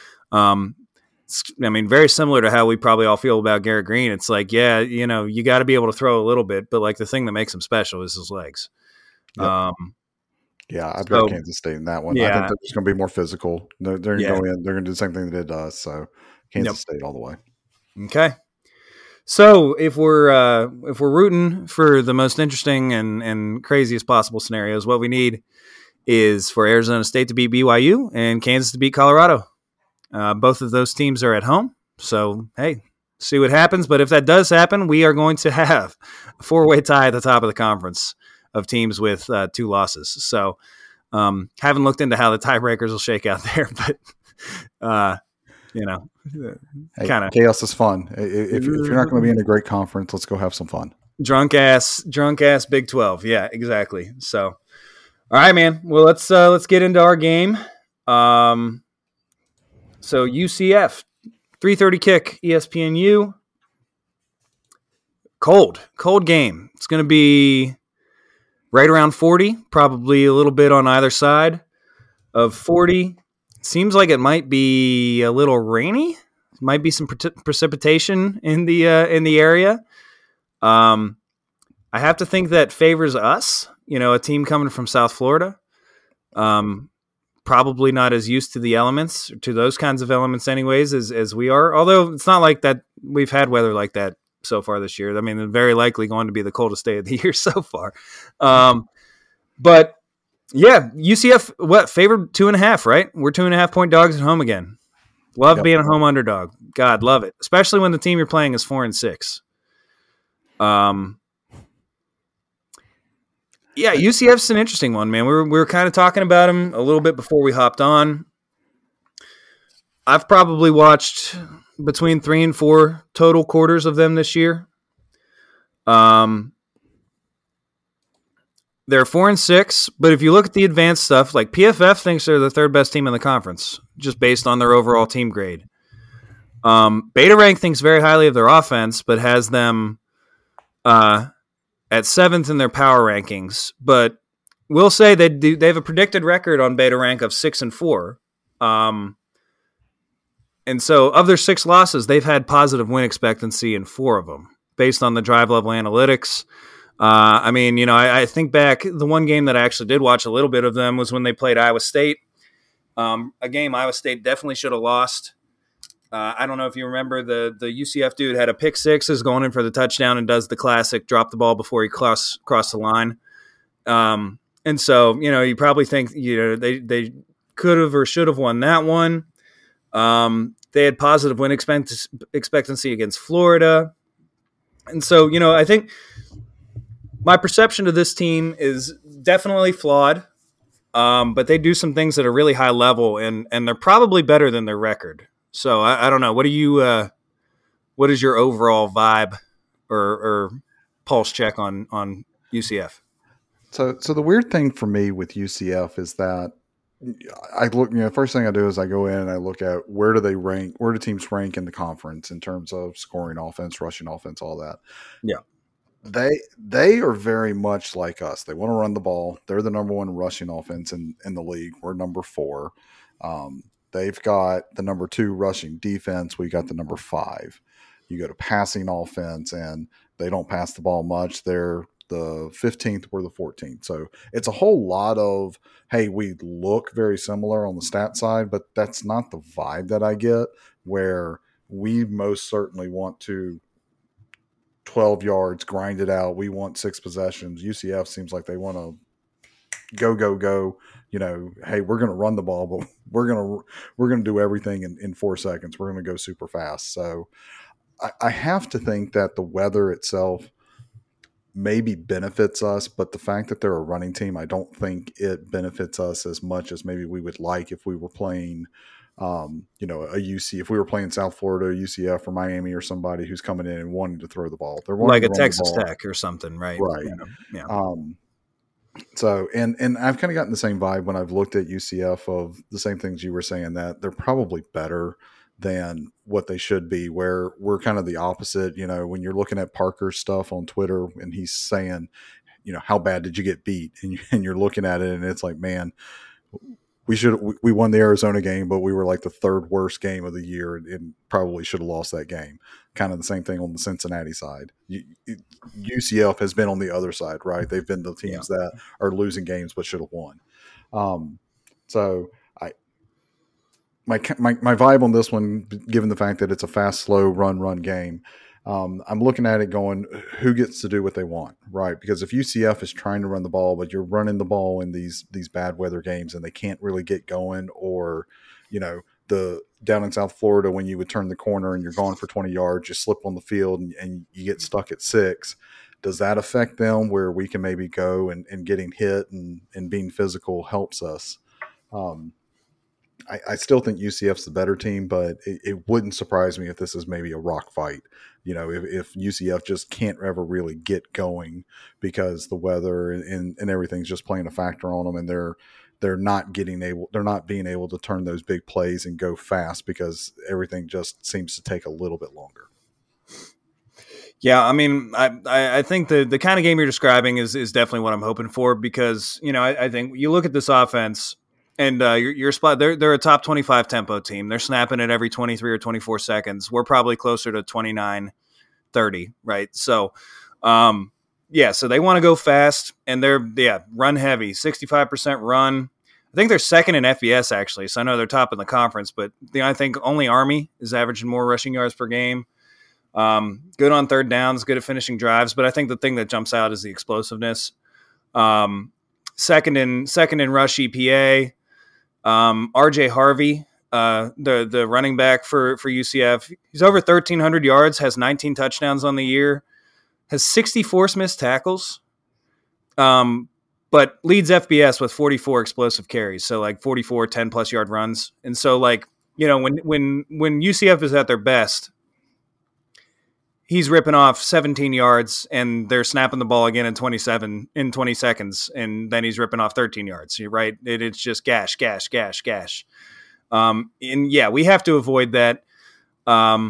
Very similar to how we probably all feel about Garrett Green. It's like, yeah, you got to be able to throw a little bit, but like the thing that makes him special is his legs. Yep. Yeah, I've got Kansas State in that one. Yeah. I think they're just going to be more physical. They're going to go in. They're going to do the same thing they did to us. So Kansas State all the way. Okay. So if we're rooting for the most interesting and craziest possible scenarios, what we need is for Arizona State to beat BYU and Kansas to beat Colorado. Both of those teams are at home. So, hey, see what happens. But if that does happen, we are going to have a 4-way tie at the top of the conference of teams with 2 losses. So haven't looked into how the tiebreakers will shake out there, but kind of chaos is fun. If you're not going to be in a great conference, let's go have some fun. Drunk ass Big 12. Yeah, exactly. So, all right, man. Well, let's get into our game. So UCF 3:30 kick, ESPNU. Cold game. It's going to be right around 40, probably a little bit on either side of 40. Seems like it might be a little rainy. Might be some precipitation in the area. I have to think that favors us. A team coming from South Florida. Probably not as used to the elements, to those kinds of elements, anyways, as we are. Although it's not like that we've had weather like that so far this year. I mean, it's very likely going to be the coldest day of the year so far. But yeah, UCF, favored 2.5, right? We're 2.5 point dogs at home again. Love being a home underdog. God, love it. Especially when the team you're playing is 4-6. Yeah, UCF's an interesting one, man. We were kind of talking about him a little bit before we hopped on. I've probably watched between 3 and 4 total quarters of them this year. They're 4-6, but if you look at the advanced stuff, like PFF thinks they're the 3rd best team in the conference, just based on their overall team grade. Beta Rank thinks very highly of their offense, but has them at 7th in their power rankings. But we'll say they have a predicted record on Beta Rank of 6-4. And so of their 6 losses, they've had positive win expectancy in 4 of them, based on the drive level analytics. I think back, the one game that I actually did watch a little bit of them was when they played Iowa State. A game Iowa State definitely should have lost. I don't know if you remember, the UCF dude had a pick 6, is going in for the touchdown and does the classic drop the ball before he cross the line. And so, you probably think, they could have or should have won that one. They had positive win expectancy against Florida. And so, I think my perception of this team is definitely flawed, but they do some things that are really high level, and they're probably better than their record. So I don't know. What is your overall vibe or pulse check on UCF? So the weird thing for me with UCF is that I look, first thing I do is I go in and I look at where do teams rank in the conference in terms of scoring offense, rushing offense, all that. Yeah. They are very much like us. They want to run the ball. They're the number 1 rushing offense in the league. We're number 4. They've got the number 2 rushing defense. We got the number 5. You go to passing offense, and they don't pass the ball much. They're the 15th. We're the 14th. So it's a whole lot of, hey, we look very similar on the stat side, but that's not the vibe that I get, where we most certainly want to 12 yards, grind it out. We want 6 possessions. UCF seems like they want to go. Hey, we're going to run the ball, but we're going to do everything in 4 seconds. We're going to go super fast. So I have to think that the weather itself maybe benefits us, but the fact that they're a running team, I don't think it benefits us as much as maybe we would like if we were playing, a UC. If we were playing South Florida, UCF, or Miami, or somebody who's coming in and wanting to throw the ball, they're wanting like to a run the Texas ball. Tech or something, right? Right. Yeah. So, and I've kind of gotten the same vibe when I've looked at UCF of the same things you were saying, that they're probably better than what they should be, where we're kind of the opposite. When you're looking at Parker's stuff on Twitter and he's saying, how bad did you get beat? And you're looking at it and it's like, man, we won the Arizona game, but we were like the third worst game of the year and probably should have lost that game. Kind of the same thing on the Cincinnati side. UCF has been on the other side, right? They've been the teams that are losing games but should have won. So my vibe on this one, given the fact that it's a fast, slow run game, I'm looking at it going, who gets to do what they want, right? Because if UCF is trying to run the ball, but you're running the ball in these bad weather games and they can't really get going, or, the down in South Florida, when you would turn the corner and you're gone for 20 yards, you slip on the field and you get stuck at 6. Does that affect them where we can maybe go and getting hit and being physical helps us? I still think UCF's the better team, but it wouldn't surprise me if this is maybe a rock fight. If UCF just can't ever really get going because the weather and everything's just playing a factor on them, and they're not being able to turn those big plays and go fast because everything just seems to take a little bit longer. Yeah, I mean, I think the kind of game you're describing is definitely what I'm hoping for, because I think you look at this offense. And your spot, they're a top 25 tempo team. They're snapping it every 23 or 24 seconds. We're probably closer to 29, 30, right? So, so they want to go fast, and they're run heavy, 65% run. I think they're second in FBS, actually. So I know they're top in the conference, but I think only Army is averaging more rushing yards per game. Good on third downs, good at finishing drives. But I think the thing that jumps out is the explosiveness. Second in rush EPA. RJ Harvey, the running back for UCF, he's over 1,300 yards, has 19 touchdowns on the year, has 64 missed tackles, but leads FBS with 44 explosive carries, so like 44 10-plus yard runs. And so, like, when UCF is at their best, he's ripping off 17 yards and they're snapping the ball again in 20 seconds. And then he's ripping off 13 yards, right? It's just gash. And we have to avoid that. I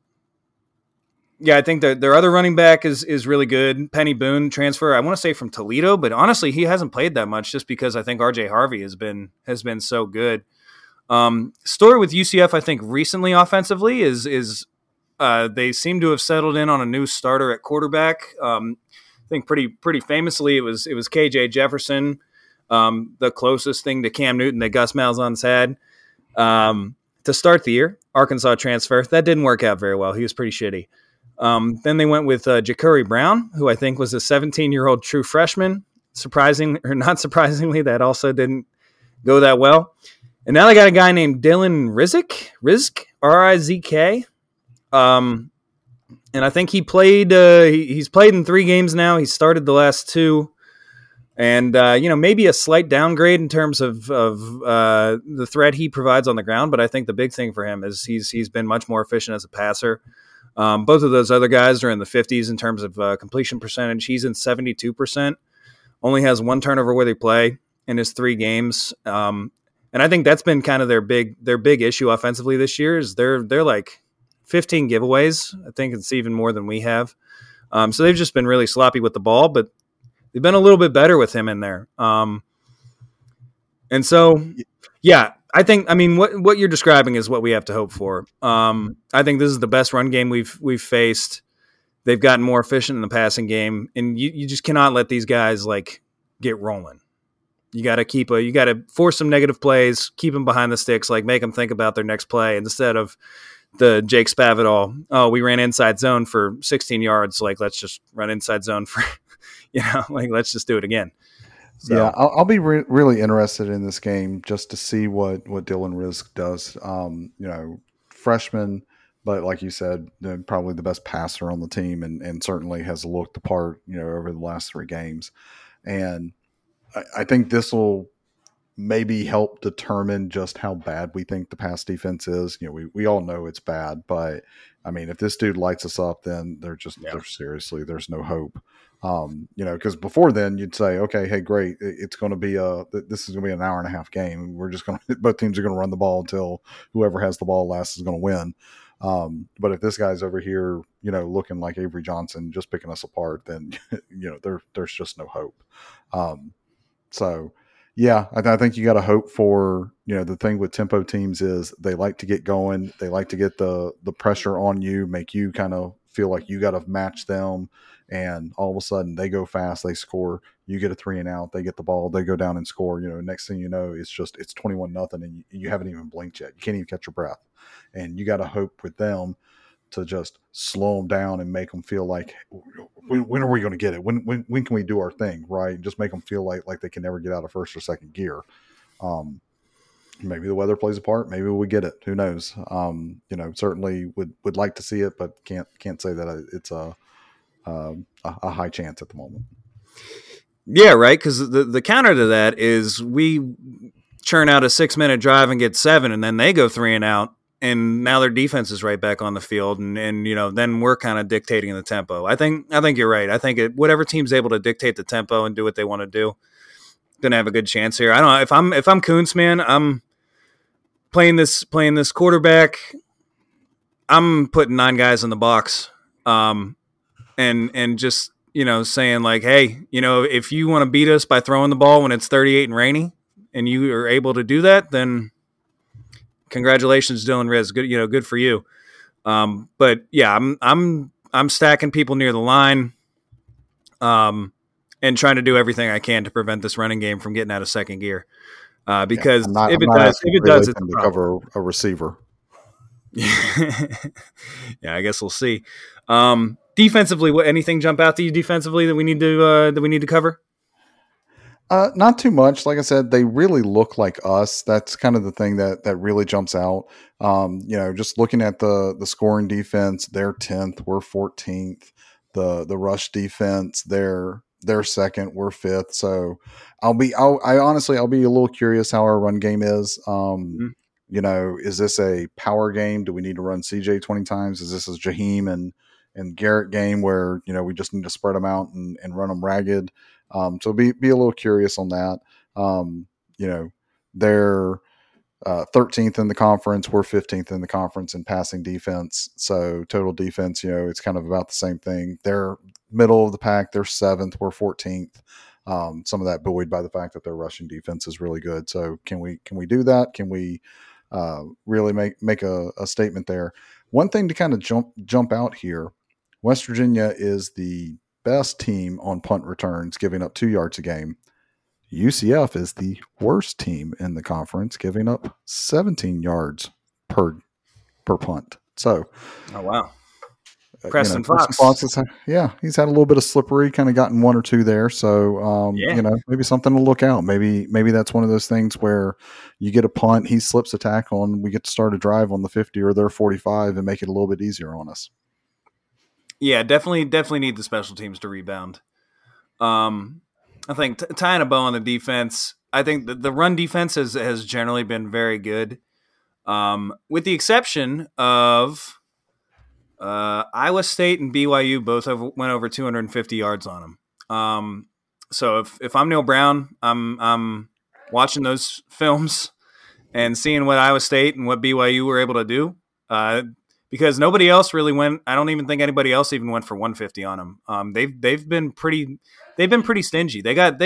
think that their other running back is really good. Penny Boone, transfer, I want to say from Toledo, but honestly, he hasn't played that much just because I think RJ Harvey has been so good. Story with UCF, I think recently offensively is they seem to have settled in on a new starter at quarterback. I think pretty famously it was KJ Jefferson, the closest thing to Cam Newton that Gus Malzahn's had to start the year. Arkansas transfer, that didn't work out very well. He was pretty shitty. Then they went with Ja'Cory Brown, who I think was a 17-year-old true freshman. Surprising or not surprisingly, that also didn't go that well. And now they got a guy named Dylan Rizk, R-I-Z-K. And I think he played. He's played in 3 games now. He started the last 2, and maybe a slight downgrade in terms of the threat he provides on the ground. But I think the big thing for him is he's been much more efficient as a passer. Both of those other guys are in the 50s in terms of completion percentage. He's in 72%. Only has 1 turnover where they play in his 3 games. And I think that's been kind of their big issue offensively this year. Is they're like 15 giveaways. I think it's even more than we have. So they've just been really sloppy with the ball, but they've been a little bit better with him in there. And so, I think, what you're describing is what we have to hope for. I think this is the best run game we've faced. They've gotten more efficient in the passing game, and you just cannot let these guys like get rolling. You got to force some negative plays, keep them behind the sticks, like make them think about their next play instead of the Jake Spavital, we ran inside zone for 16 yards. Like, let's just run inside zone for, let's just do it again. So. Yeah, I'll be really interested in this game just to see what Dylan Rizk does. Freshman, but like you said, probably the best passer on the team, and certainly has looked the part, over the last 3 games. And I think this will maybe help determine just how bad we think the pass defense is. We all know it's bad, but I mean, if this dude lights us up, then there's no hope. Because before then you'd say, okay, hey, great, it's going to be this is going to be an hour and a half game. We're just going to both teams are going to run the ball until whoever has the ball last is going to win. But if this guy's over here, looking like Avery Johnson, just picking us apart, then there's just no hope. So yeah, I think you got to hope for, the thing with tempo teams is they like to get going. They like to get the pressure on you, make you kind of feel like you got to match them. And all of a sudden they go fast, they score, you get a 3 and out, they get the ball, they go down and score. Next thing you know, it's 21-0 and you haven't even blinked yet. You can't even catch your breath. And you got to hope with them to just slow them down and make them feel like, when are we going to get it? When can we do our thing, right? Just make them feel like they can never get out of first or second gear. Maybe the weather plays a part. Maybe we get it. Who knows? Certainly would like to see it, but can't say that it's a high chance at the moment. Yeah, right. Because the counter to that is we churn out a 6-minute drive and get 7, and then they go 3 and out. And now their defense is right back on the field, and then we're kind of dictating the tempo. I think you're right. I think whatever team's able to dictate the tempo and do what they want to do, gonna have a good chance here. I don't know if I'm Kuntz, man. I'm playing this quarterback. I'm putting 9 guys in the box, and just saying like, hey, if you want to beat us by throwing the ball when it's 38 and rainy, and you are able to do that, then congratulations, Dylan Riz. Good, good for you. But yeah, I'm stacking people near the line, and trying to do everything I can to prevent this running game from getting out of second gear. Because if it does, it's to cover a receiver. Yeah, I guess we'll see. Defensively, anything jump out to you defensively that we need to cover? Not too much. Like I said, they really look like us. That's kind of the thing that really jumps out. Just looking at the scoring defense, they're 10th, we're 14th. The rush defense, they're second, we're 5th. So I'll be a little curious how our run game is. Is this a power game? Do we need to run CJ 20 times? Is this a Jaheim and Garrett game where, we just need to spread them out and run them ragged? So be a little curious on that. They're 13th in the conference. We're 15th in the conference in passing defense. So total defense, it's kind of about the same thing. They're middle of the pack. They're 7th. We're 14th. Some of that buoyed by the fact that their rushing defense is really good. So can we do that? Can we really make a statement there? One thing to kind of jump out here, West Virginia is the best team on punt returns, giving up 2 yards a game. UCF is the worst team in the conference, giving up 17 yards per punt. So, oh wow, Preston Fox. He's had a little bit of slippery, kind of gotten 1 or 2 there. So, maybe something to look out. Maybe that's one of those things where you get a punt, he slips a tackle, and we get to start a drive on the 50 or their 45 and make it a little bit easier on us. Yeah, definitely need the special teams to rebound. I think tying a bow on the defense, I think the run defense has generally been very good, with the exception of Iowa State and BYU both went over 250 yards on them. So if I'm Neil Brown, I'm watching those films and seeing what Iowa State and what BYU were able to do. Because nobody else really went. I don't even think anybody else even went for 150 on them. They've been pretty stingy. They got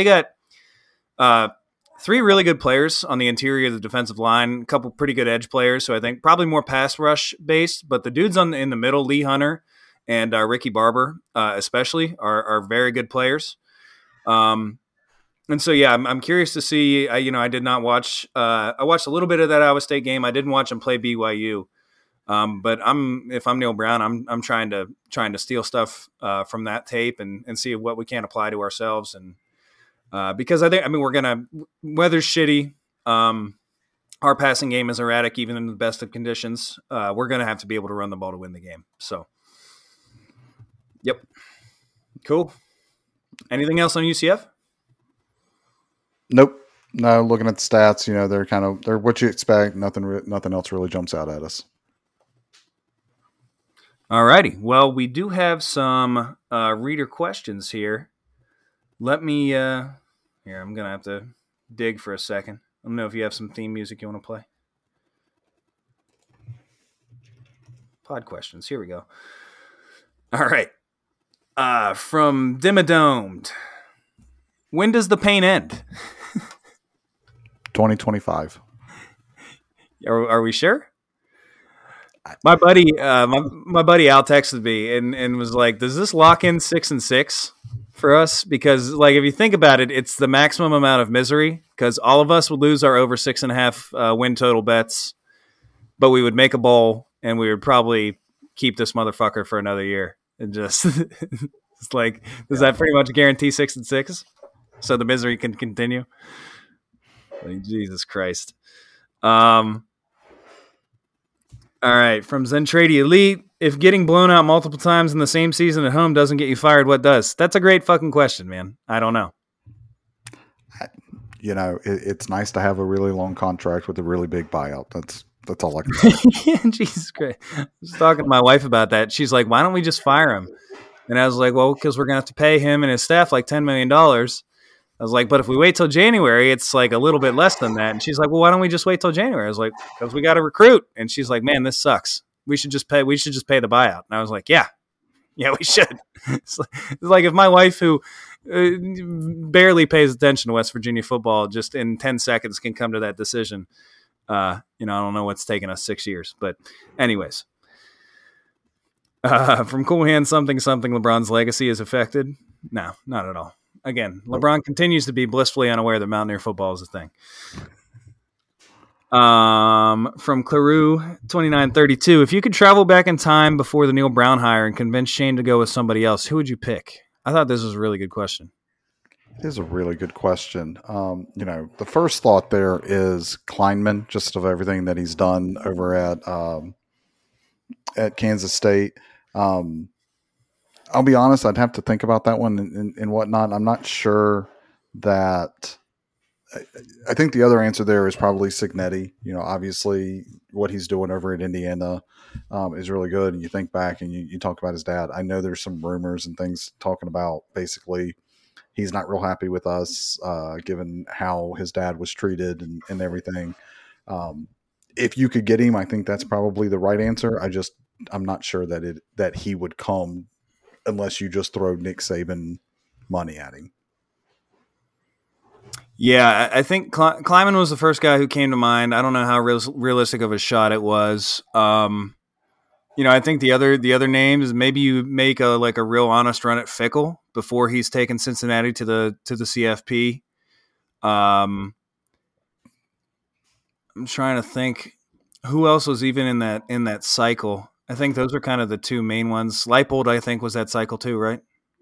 3 really good players on the interior of the defensive line, a couple pretty good edge players. So I think probably more pass rush based. But the dudes in the middle, Lee Hunter and Ricky Barber, especially, are very good players. And so yeah, I'm curious to see. I did not watch. I watched a little bit of that Iowa State game. I didn't watch them play BYU. But if I'm Neil Brown, I'm trying to steal stuff from that tape and see what we can apply to ourselves. And because we're gonna, weather's shitty. our passing game is erratic even in the best of conditions. We're going to have to be able to run the ball to win the game. So, yep. Cool. Anything else on UCF? Nope. No, looking at the stats, they're what you expect. Nothing else really jumps out at us. All righty. Well, we do have some reader questions here. Let me here, I'm going to have to dig for a second. I don't know if you have some theme music you want to play. Pod questions. Here we go. All right. From Dimmadomed. When does the pain end? 2025. Are we sure? My buddy, my buddy Al texted me and was like, "Does this lock in 6-6 for us?" Because, like, if you think about it, it's the maximum amount of misery. Because all of us would lose our over 6.5 win total bets, but we would make a bowl and we would probably keep this motherfucker for another year. And just it's like, does that pretty much guarantee 6-6? So the misery can continue. Like, Jesus Christ. All right, from Zentrady Elite, if getting blown out multiple times in the same season at home doesn't get you fired, what does? That's a great fucking question, man. I don't know. It's nice to have a really long contract with a really big buyout. That's all I can say. Yeah, Jesus Christ. I was talking to my wife about that. She's like, why don't we just fire him? And I was like, well, because we're going to have to pay him and his staff like $10 million. I was like, but if we wait till January, it's like a little bit less than that. And she's like, well, why don't we just wait till January? I was like, because we got to recruit. And she's like, man, this sucks. We should just pay the buyout. And I was like, yeah, we should. It's like if my wife, who barely pays attention to West Virginia football, just in 10 seconds can come to that decision. I don't know what's taken us 6 years, but anyways, from Cool Hand, something LeBron's legacy is affected. No, not at all. Again, LeBron continues to be blissfully unaware that Mountaineer football is a thing. From Claru 2932, if you could travel back in time before the Neil Brown hire and convince Shane to go with somebody else, who would you pick? I thought this was a really good question. It is a really good question. The first thought there is Kleinman, just of everything that he's done over at Kansas State. I'll be honest, I'd have to think about that one and whatnot. I'm not sure that I think the other answer there is probably Cignetti. Obviously what he's doing over at Indiana is really good. And you think back and you talk about his dad. I know there's some rumors and things talking about basically he's not real happy with us, given how his dad was treated and everything. If you could get him, I think that's probably the right answer. I'm not sure that he would come unless you just throw Nick Saban money at him. Yeah, I think Kleiman was the first guy who came to mind. I don't know how realistic of a shot it was. I think the other names, maybe you make a real honest run at Fickle before he's taken Cincinnati to the CFP. I'm trying to think who else was even in that cycle. I think those are kind of the two main ones. Leipold, I think, was that cycle too, right?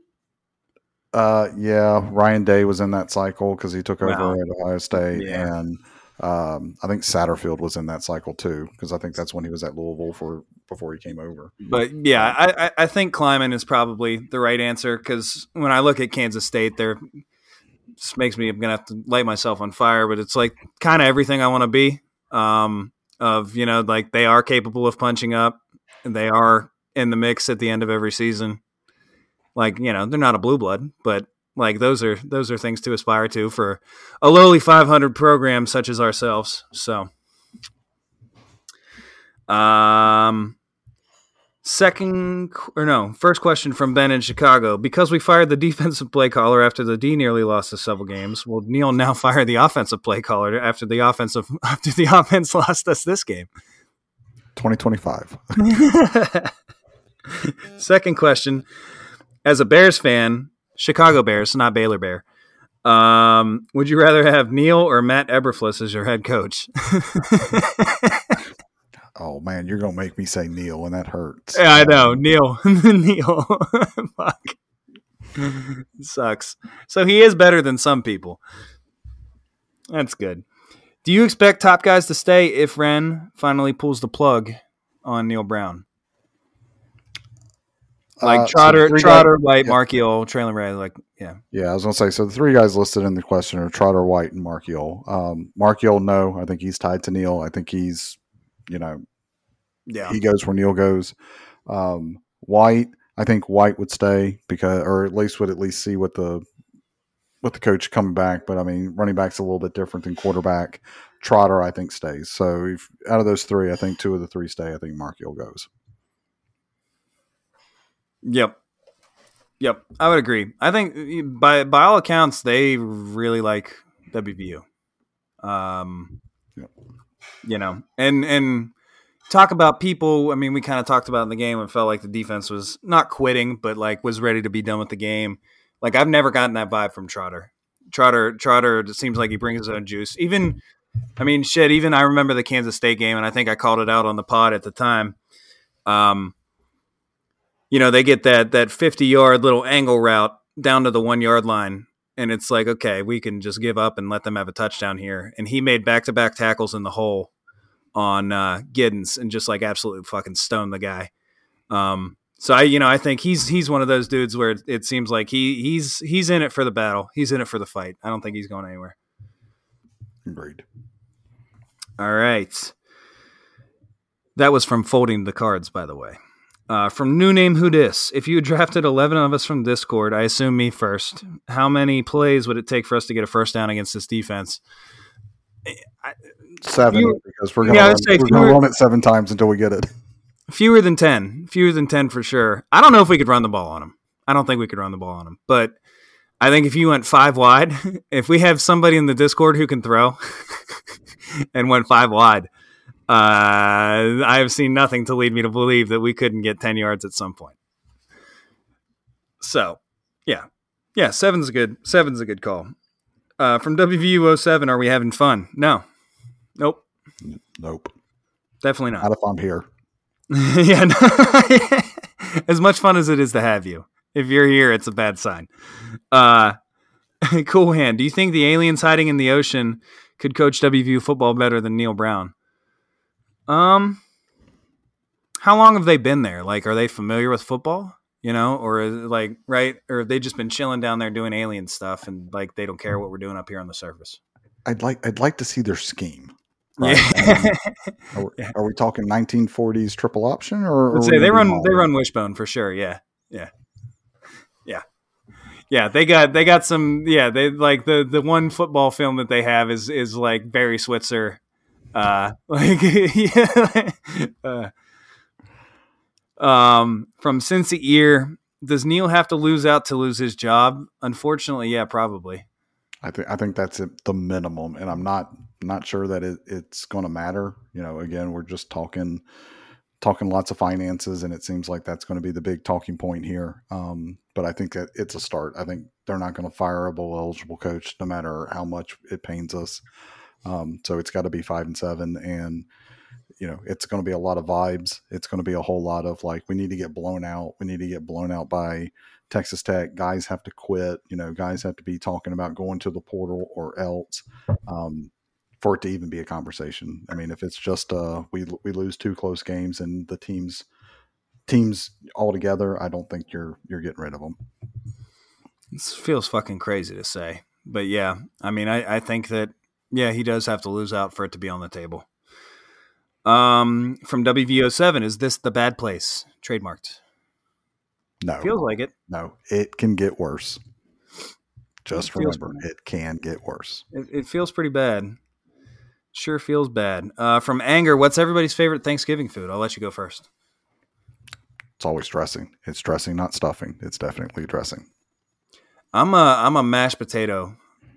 Yeah. Ryan Day was in that cycle because he took over at Ohio State. Yeah. And I think Satterfield was in that cycle too because I think that's when he was at Louisville before he came over. But, yeah, I think Kleiman is probably the right answer because when I look at Kansas State, just makes me – I'm going to have to light myself on fire, but it's like kind of everything I want to be they are capable of punching up. They are in the mix at the end of every season. They're not a blue blood, but those are things to aspire to for a lowly 500 program such as ourselves. So, first question from Ben in Chicago. Because we fired the defensive play caller after the D nearly lost us several games, will Neil now fire the offensive play caller after the offense lost us this game? 2025. Second question. As a Bears fan, Chicago Bears, not Baylor Bear, would you rather have Neil or Matt Eberflus as your head coach? Oh, man, you're going to make me say Neil, and that hurts. Yeah, I know. Neil. Neil. Fuck. It sucks. So he is better than some people. That's good. Do you expect top guys to stay if Wren finally pulls the plug on Neil Brown? Like Trotter, White, Marchiol, Traylon Ray, Yeah, I was going to say, so the three guys listed in the question are Trotter, White, and Marchiol. Marchiol, no, I think he's tied to Neil. I think he's, he goes where Neil goes. White, I think White would stay or at least see what the coach coming back. But I mean, running back's a little bit different than quarterback. Trotter, I think, stays. So out of those three, I think two of the three stay. I think Marchiol goes. Yep. I would agree. I think by all accounts, they really like WVU. And talk about people. I mean, we kind of talked about in the game and felt like the defense was not quitting, but like was ready to be done with the game. Like I've never gotten that vibe from Trotter. Trotter, it seems like he brings his own juice. Even I remember the Kansas State game, and I think I called it out on the pod at the time. They get that 50-yard little angle route down to the 1 yard line, and it's like, okay, we can just give up and let them have a touchdown here. And he made back-to-back tackles in the hole on Giddens and just like absolutely fucking stoned the guy. So I think he's one of those dudes where it seems like he's in it for the battle. He's in it for the fight. I don't think he's going anywhere. Agreed. All right. That was from Folding the Cards, by the way. From New Name Who Dis. If you drafted 11 of us from Discord, I assume me first, how many plays would it take for us to get a first down against this defense? 7, because we're going to run it 7 times until we get it. Fewer than 10 for sure. I don't know if we could run the ball on them. I don't think we could run the ball on them. But I think if you went 5 wide, if we have somebody in the Discord who can throw and went 5 wide, I have seen nothing to lead me to believe that we couldn't get 10 yards at some point. So, yeah, 7's a good call. From WVU07, are we having fun? No. Nope. Definitely not. Not if I'm here. Yeah. No. As much fun as it is to have you. If you're here, it's a bad sign. Cool Hand. Do you think the aliens hiding in the ocean could coach WVU football better than Neil Brown? How long have they been there? Like, are they familiar with football? Or like, right? Or have they just been chilling down there doing alien stuff and like they don't care what we're doing up here on the surface? I'd like to see their scheme. Right? Yeah. Are we talking 1940s triple option or? Let's say they run wishbone for sure. Yeah. They got some. Yeah, they like the one football film that they have is like Barry Switzer. From Cincy Ear, does Neil have to lose out to lose his job? Unfortunately, yeah, probably. I think that's the minimum, and I'm not sure that it's going to matter. Again, we're just talking lots of finances, and it seems like that's going to be the big talking point here. But I think that it's a start. I think they're not going to fire a bowl eligible coach, no matter how much it pains us. So it's got to be 5-7, and it's going to be a lot of vibes. It's going to be a whole lot of like, we need to get blown out. We need to get blown out by Texas Tech. Guys have to quit. Guys have to be talking about going to the portal or else for it to even be a conversation. I mean, if it's just we lose 2 close games and the teams all together, I don't think you're getting rid of them. This feels fucking crazy to say, but yeah, I mean, I think that. Yeah, he does have to lose out for it to be on the table. From WVO7, is this the bad place? Trademarked. No. Feels like it. No, it can get worse. Just remember, it can get worse. It feels pretty bad. Sure feels bad. From Anger, what's everybody's favorite Thanksgiving food? I'll let you go first. It's always dressing. It's dressing, not stuffing. It's definitely dressing. I'm a mashed potato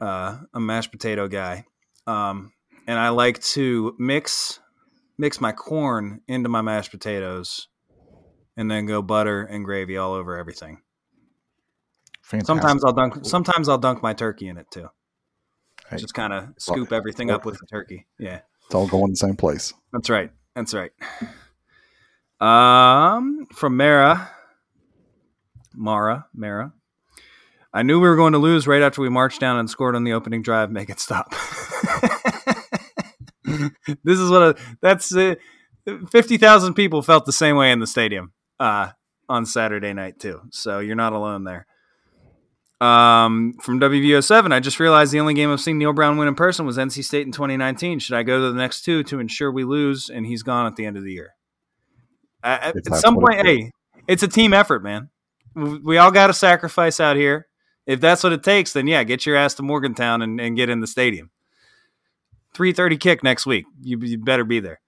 guy. And I like to mix my corn into my mashed potatoes and then go butter and gravy all over everything. Fantastic. Sometimes I'll dunk my turkey in it too. Hey, just kind of scoop everything up with the turkey. Yeah. It's all going the same place. That's right. From Mara. I knew we were going to lose right after we marched down and scored on the opening drive. Make it stop. This is what that's 50,000 people felt the same way in the stadium on Saturday night too. So you're not alone there. From WVO7, I just realized the only game I've seen Neil Brown win in person was NC State in 2019. Should I go to the next two to ensure we lose and he's gone at the end of the year? At some point, hey, it's a team effort, man. We all got to sacrifice out here. If that's what it takes, then yeah, get your ass to Morgantown and get in the stadium. 3:30 kick next week. You better be there.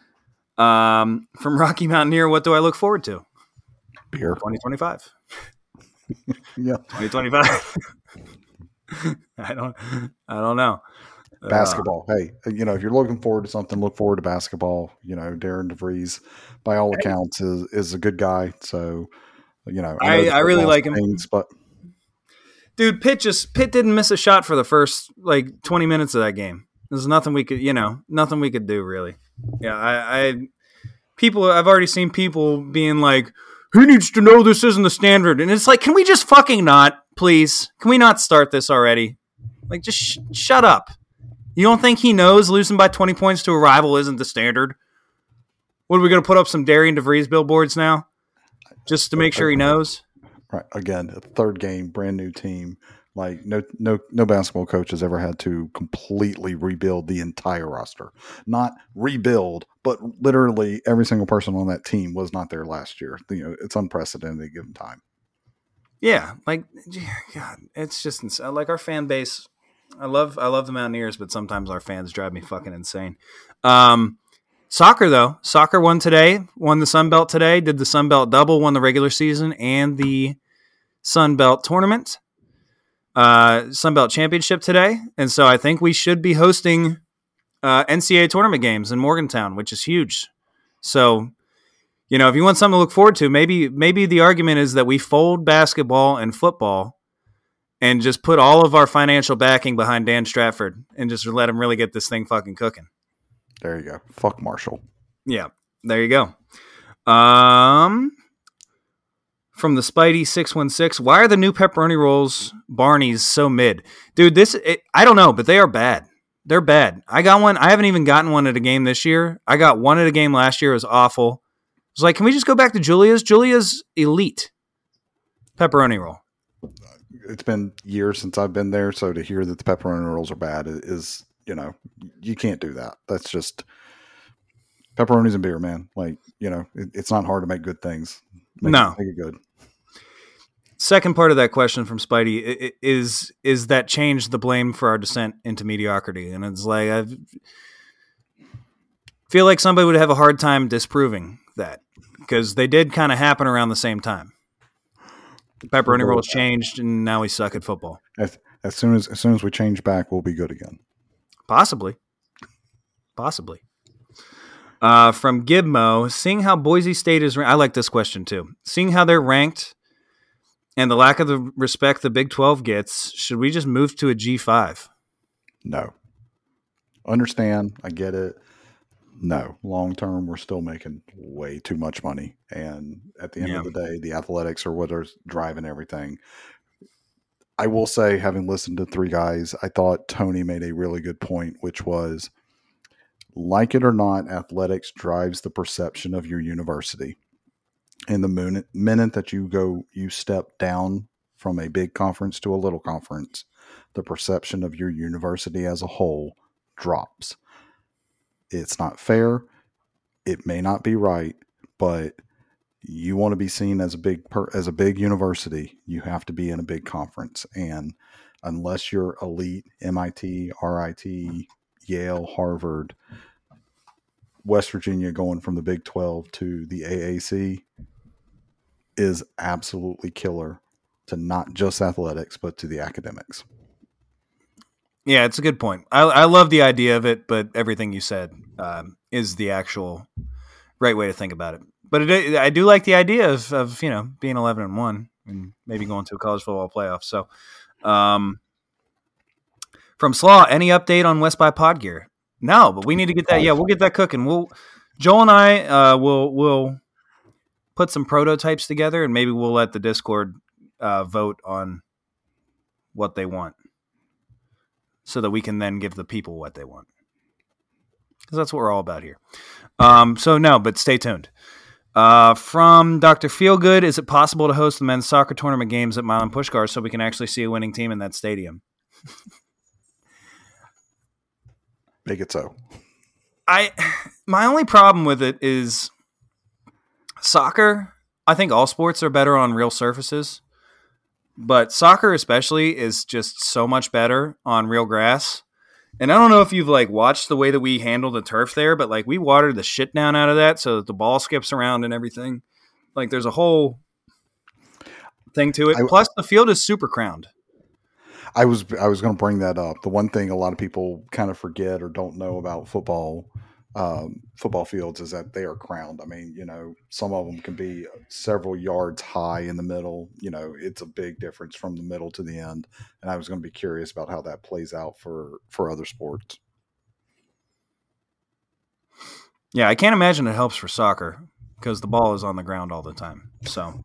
From Rocky Mountaineer, what do I look forward to? Beer. 2025. Yeah. 2025. I don't know. Basketball. Hey, if you're looking forward to something, look forward to basketball. Darren DeVries, by all accounts, is a good guy. So, I really like him. But dude, Pitt didn't miss a shot for the first 20 minutes of that game. There's nothing we could do really. Yeah, I've already seen people being like, he needs to know this isn't the standard. And it's like, can we just fucking not, please? Can we not start this already? Just shut up. You don't think he knows losing by 20 points to a rival isn't the standard? What, are we going to put up some Darian DeVries billboards now? Just to make sure he knows? Right. Again, a third game, brand new team. No basketball coach has ever had to completely rebuild the entire roster. Not rebuild, but literally every single person on that team was not there last year. It's unprecedented at given time. Yeah, God, it's just insane. Our fan base. I love the Mountaineers, but sometimes our fans drive me fucking insane. Soccer though, won today. Won the Sun Belt today. Did the Sun Belt double. Won the regular season and the Sun Belt tournament. Sun Belt Championship today, and so I think we should be hosting NCAA tournament games in Morgantown, which is huge. So, if you want something to look forward to, maybe the argument is that we fold basketball and football and just put all of our financial backing behind Dan Stratford and just let him really get this thing fucking cooking. There you go. Fuck Marshall. Yeah, there you go. From the Spidey 616, why are the new pepperoni rolls Barney's so mid? Dude, I don't know, but they are bad. They're bad. I got one. I haven't even gotten one at a game this year. I got one at a game last year. It was awful. I was like, can we just go back to Julia's? Julia's elite pepperoni roll. It's been years since I've been there, so to hear that the pepperoni rolls are bad is, you can't do that. That's just pepperonis and beer, man. It's not hard to make good things. Make it good. Second part of that question from Spidey is that change the blame for our descent into mediocrity? And it's like, I feel like somebody would have a hard time disproving that because they did kind of happen around the same time. The pepperoni rolls changed, and now we suck at football. As soon as we change back, we'll be good again. Possibly. From Gibmo, seeing how Boise State is I like this question too. Seeing how they're ranked and the lack of the respect the Big 12 gets, should we just move to a G5? No. Understand. I get it. No. Long term, we're still making way too much money. And at the end of the day, the athletics are what are driving everything. I will say, having listened to three guys, I thought Tony made a really good point, which was, like it or not, athletics drives the perception of your university. And the minute that you step down from a big conference to a little conference, the perception of your university as a whole drops. It's not fair. It may not be right, but you want to be seen as a big university, you have to be in a big conference. And unless you're elite, MIT, RIT, Yale, Harvard, West Virginia going from the Big 12 to the AAC is absolutely killer to not just athletics, but to the academics. Yeah, it's a good point. I love the idea of it, but everything you said is the actual right way to think about it. But I do like the idea of being 11-1 and maybe going to a college football playoff. So, from Slaw, any update on West by Pod Gear? No, but we need to get that. Yeah, we'll get that cooking. Joel and I will put some prototypes together, and maybe we'll let the Discord vote on what they want, so that we can then give the people what they want. because that's what we're all about here. So no, but stay tuned. From Dr. Feelgood, is it possible to host the men's soccer tournament games at Milan Puskar so we can actually see a winning team in that stadium? Make it so. My only problem with it is soccer. I think all sports are better on real surfaces, but soccer especially is just so much better on real grass. And I don't know if you've like watched the way that we handle the turf there, but like we watered the shit down out of that so that the ball skips around and everything. Like there's a whole thing to it. Plus the field is super crowned. I was going to bring that up. The one thing a lot of people kind of forget or don't know about football fields is that they are crowned. I mean, some of them can be several yards high in the middle. It's a big difference from the middle to the end. And I was going to be curious about how that plays out for other sports. Yeah, I can't imagine it helps for soccer because the ball is on the ground all the time. So,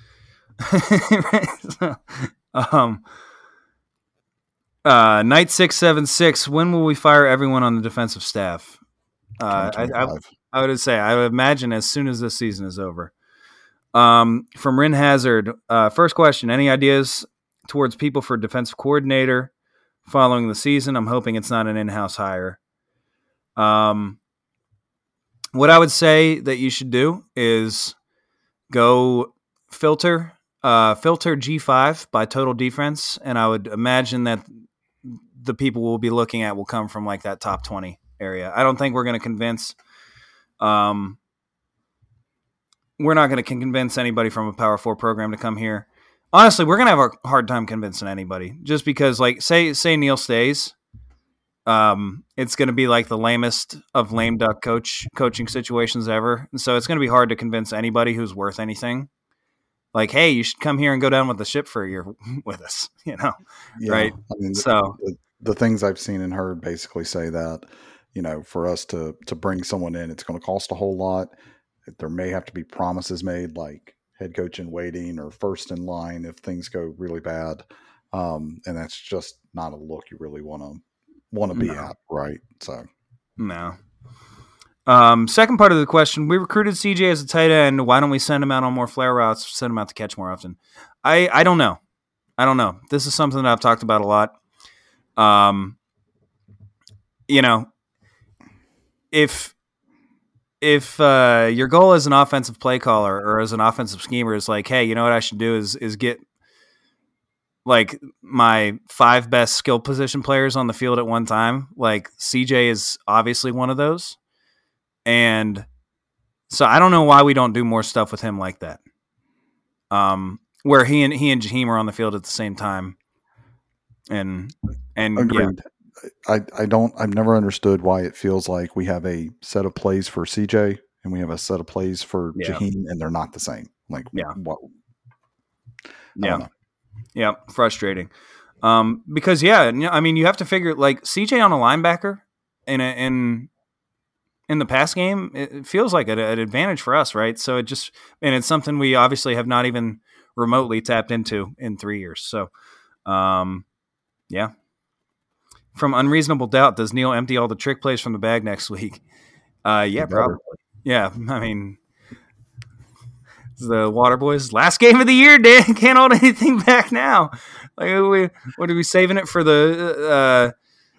Knight 676. When will we fire everyone on the defensive staff? I would say I would imagine as soon as this season is over. From Rin Hazard, first question: any ideas towards people for defensive coordinator following the season? I'm hoping it's not an in-house hire. What I would say that you should do is go filter G5 by Total Defense, and I would imagine that the people we'll be looking at will come from like that top 20 area. I don't think we're going to convince we're not going to convince anybody from a Power 4 program to come here. Honestly, we're going to have a hard time convincing anybody just because like say Neil stays, it's going to be like the lamest of lame duck coaching situations ever. And so it's going to be hard to convince anybody who's worth anything. Like, hey, you should come here and go down with the ship for a year with us, right? I mean, so the things I've seen and heard basically say that, for us to bring someone in, it's going to cost a whole lot. There may have to be promises made, like head coach in waiting or first in line if things go really bad, and that's just not a look you really want to be at, right? So, no. Second part of the question: we recruited CJ as a tight end. Why don't we send him out on more flare routes? Send him out to catch more often. I don't know. This is something that I've talked about a lot. If your goal as an offensive play caller or as an offensive schemer is like, hey, you know what I should do is get like my 5 best skill position players on the field at one time. Like CJ is obviously one of those. And so I don't know why we don't do more stuff with him like that. Where he and Jaheim are on the field at the same time. And agreed. Yeah. I've never understood why it feels like we have a set of plays for CJ and we have a set of plays for Jaheim and they're not the same. Like, what? Yeah. Frustrating. Because I mean, you have to figure like CJ on a linebacker in the pass game, it feels like an advantage for us, right? So it's something we obviously have not even remotely tapped into in 3 years. So, yeah. From Unreasonable Doubt, does Neil empty all the trick plays from the bag next week? Yeah, probably. Yeah, I mean, the Water Boys last game of the year, Dan. Can't hold anything back now. Like, what are we saving it for the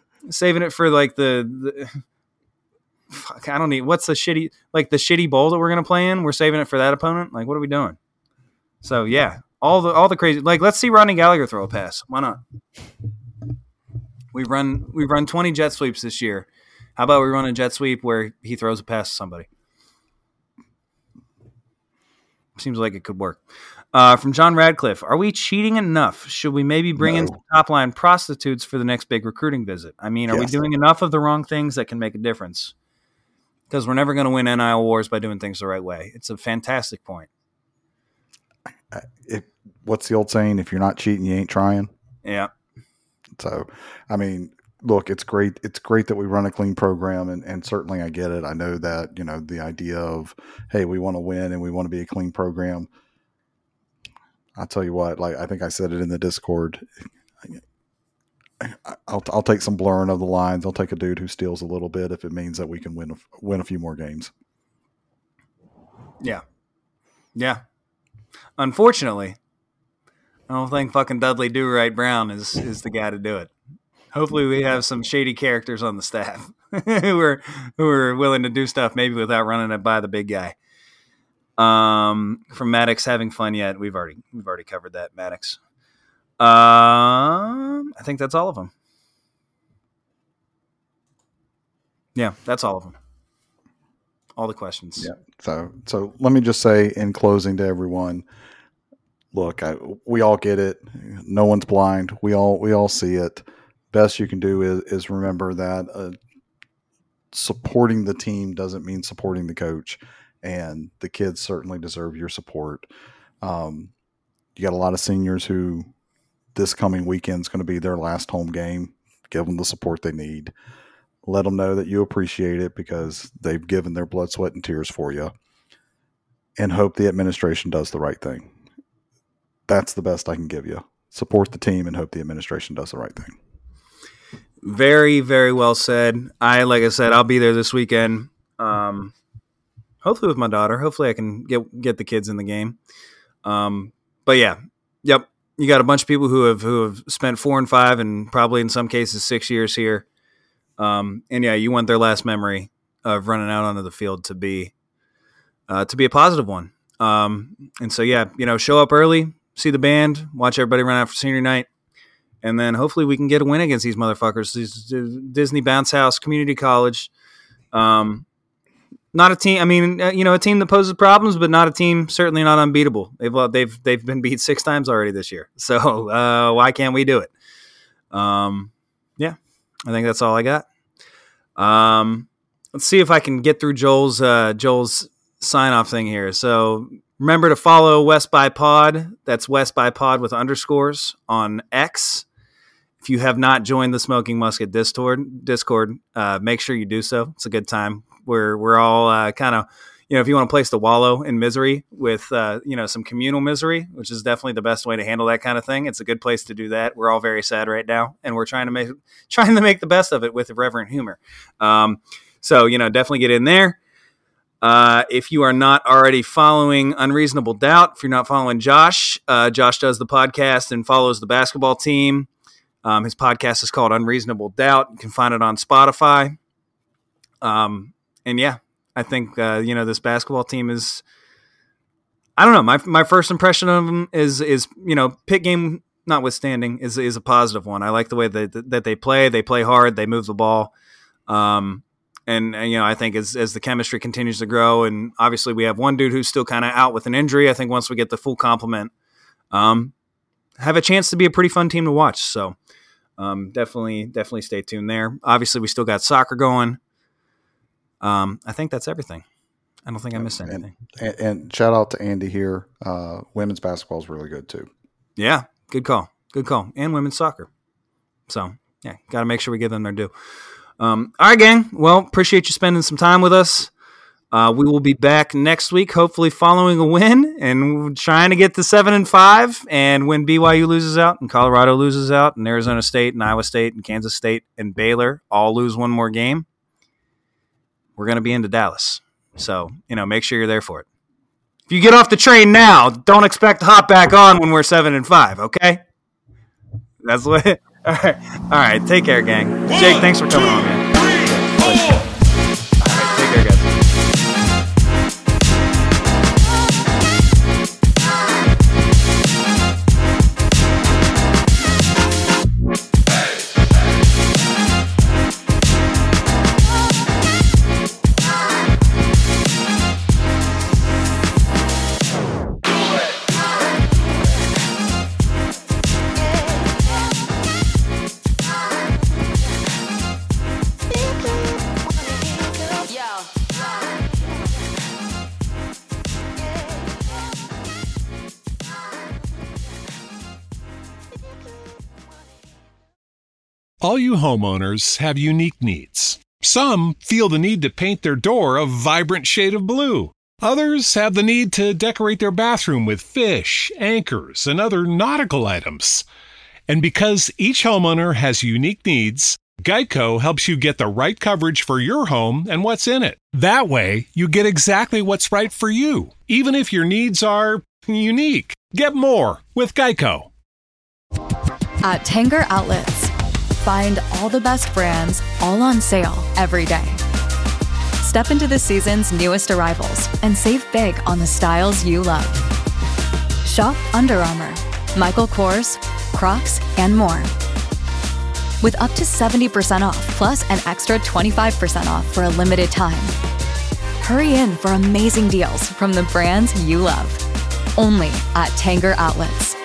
fuck, I don't need. What's the shitty bowl that we're gonna play in? We're saving it for that opponent. Like, what are we doing? So yeah, all the crazy. Like, let's see Rodney Gallagher throw a pass. Why not? We've run 20 jet sweeps this year. How about we run a jet sweep where he throws a pass to somebody? Seems like it could work. From John Radcliffe, are we cheating enough? Should we maybe bring in some top-line prostitutes for the next big recruiting visit? I mean, are we doing enough of the wrong things that can make a difference? Because we're never going to win NIL wars by doing things the right way. It's a fantastic point. What's the old saying? If you're not cheating, you ain't trying. Yeah. So, I mean, look, it's great. It's great that we run a clean program, and certainly I get it. I know that, the idea of, hey, we want to win and we want to be a clean program. I'll tell you what, like, I think I said it in the Discord. I'll take some blurring of the lines. I'll take a dude who steals a little bit if it means that we can win a few more games. Yeah. Unfortunately, I don't think fucking Dudley Do-Right Brown is the guy to do it. Hopefully, we have some shady characters on the staff who are willing to do stuff maybe without running it by the big guy. From Maddox having fun yet? We've already covered that, Maddox. I think that's all of them. Yeah, that's all of them. All the questions. Yeah. So let me just say in closing to everyone, look, we all get it. No one's blind. We all see it. Best you can do is remember that supporting the team doesn't mean supporting the coach, and the kids certainly deserve your support. You got a lot of seniors who this coming weekend is going to be their last home game. Give them the support they need. Let them know that you appreciate it because they've given their blood, sweat, and tears for you, and hope the administration does the right thing. That's the best I can give you. Support the team and hope the administration does the right thing. Very, very well said. Like I said, I'll be there this weekend. Hopefully with my daughter. Hopefully I can get the kids in the game. But yeah, yep. You got a bunch of people who have spent 4 and 5 and probably in some cases 6 years here. And yeah, you want their last memory of running out onto the field to be a positive one. And so yeah, show up early, see the band, watch everybody run out for senior night. And then hopefully we can get a win against these motherfuckers. Disney Bounce House Community College. Not a team. I mean, a team that poses problems, but not a team certainly not unbeatable. They've been beat 6 times already this year. So why can't we do it? Yeah, I think that's all I got. Let's see if I can get through Joel's sign off thing here. So remember to follow West by Pod. That's West by Pod with underscores on X. If you have not joined the Smoking Musket Discord, make sure you do so. It's a good time. We're all kind of, if you want a place to wallow in misery with, some communal misery, which is definitely the best way to handle that kind of thing. It's a good place to do that. We're all very sad right now, and we're trying to make the best of it with irreverent humor. So definitely get in there. If you are not already following Unreasonable Doubt, if you're not following Josh, Josh does the podcast and follows the basketball team. His podcast is called Unreasonable Doubt. You can find it on Spotify. And yeah, I think, this basketball team is, I don't know. My first impression of them is Pitt game notwithstanding is a positive one. I like the way that they play. They play hard. They move the ball. And I think as the chemistry continues to grow, and obviously we have one dude who's still kind of out with an injury. I think once we get the full complement, have a chance to be a pretty fun team to watch. So definitely stay tuned there. Obviously we still got soccer going. I think that's everything. I don't think I missed anything. And shout out to Andy here. Women's basketball is really good too. Yeah, good call. And women's soccer. So yeah, got to make sure we give them their due. All right, gang. Well, appreciate you spending some time with us. We will be back next week, hopefully following a win and trying to get to 7-5. And when BYU loses out and Colorado loses out and Arizona State and Iowa State and Kansas State and Baylor all lose one more game, we're going to be into Dallas. So, make sure you're there for it. If you get off the train now, don't expect to hop back on when we're 7-5, okay? That's what. All right. Take care, gang. Jake, thanks for coming on, man. 3, 4. All right, take care, guys. All you homeowners have unique needs. Some feel the need to paint their door a vibrant shade of blue. Others have the need to decorate their bathroom with fish, anchors, and other nautical items. And because each homeowner has unique needs, Geico helps you get the right coverage for your home and what's in it. That way, you get exactly what's right for you, even if your needs are unique. Get more with Geico. At Tanger Outlets, find all the best brands, all on sale every day. Step into the season's newest arrivals and save big on the styles you love. Shop Under Armour, Michael Kors, Crocs, and more. With up to 70% off, plus an extra 25% off for a limited time. Hurry in for amazing deals from the brands you love. Only at Tanger Outlets.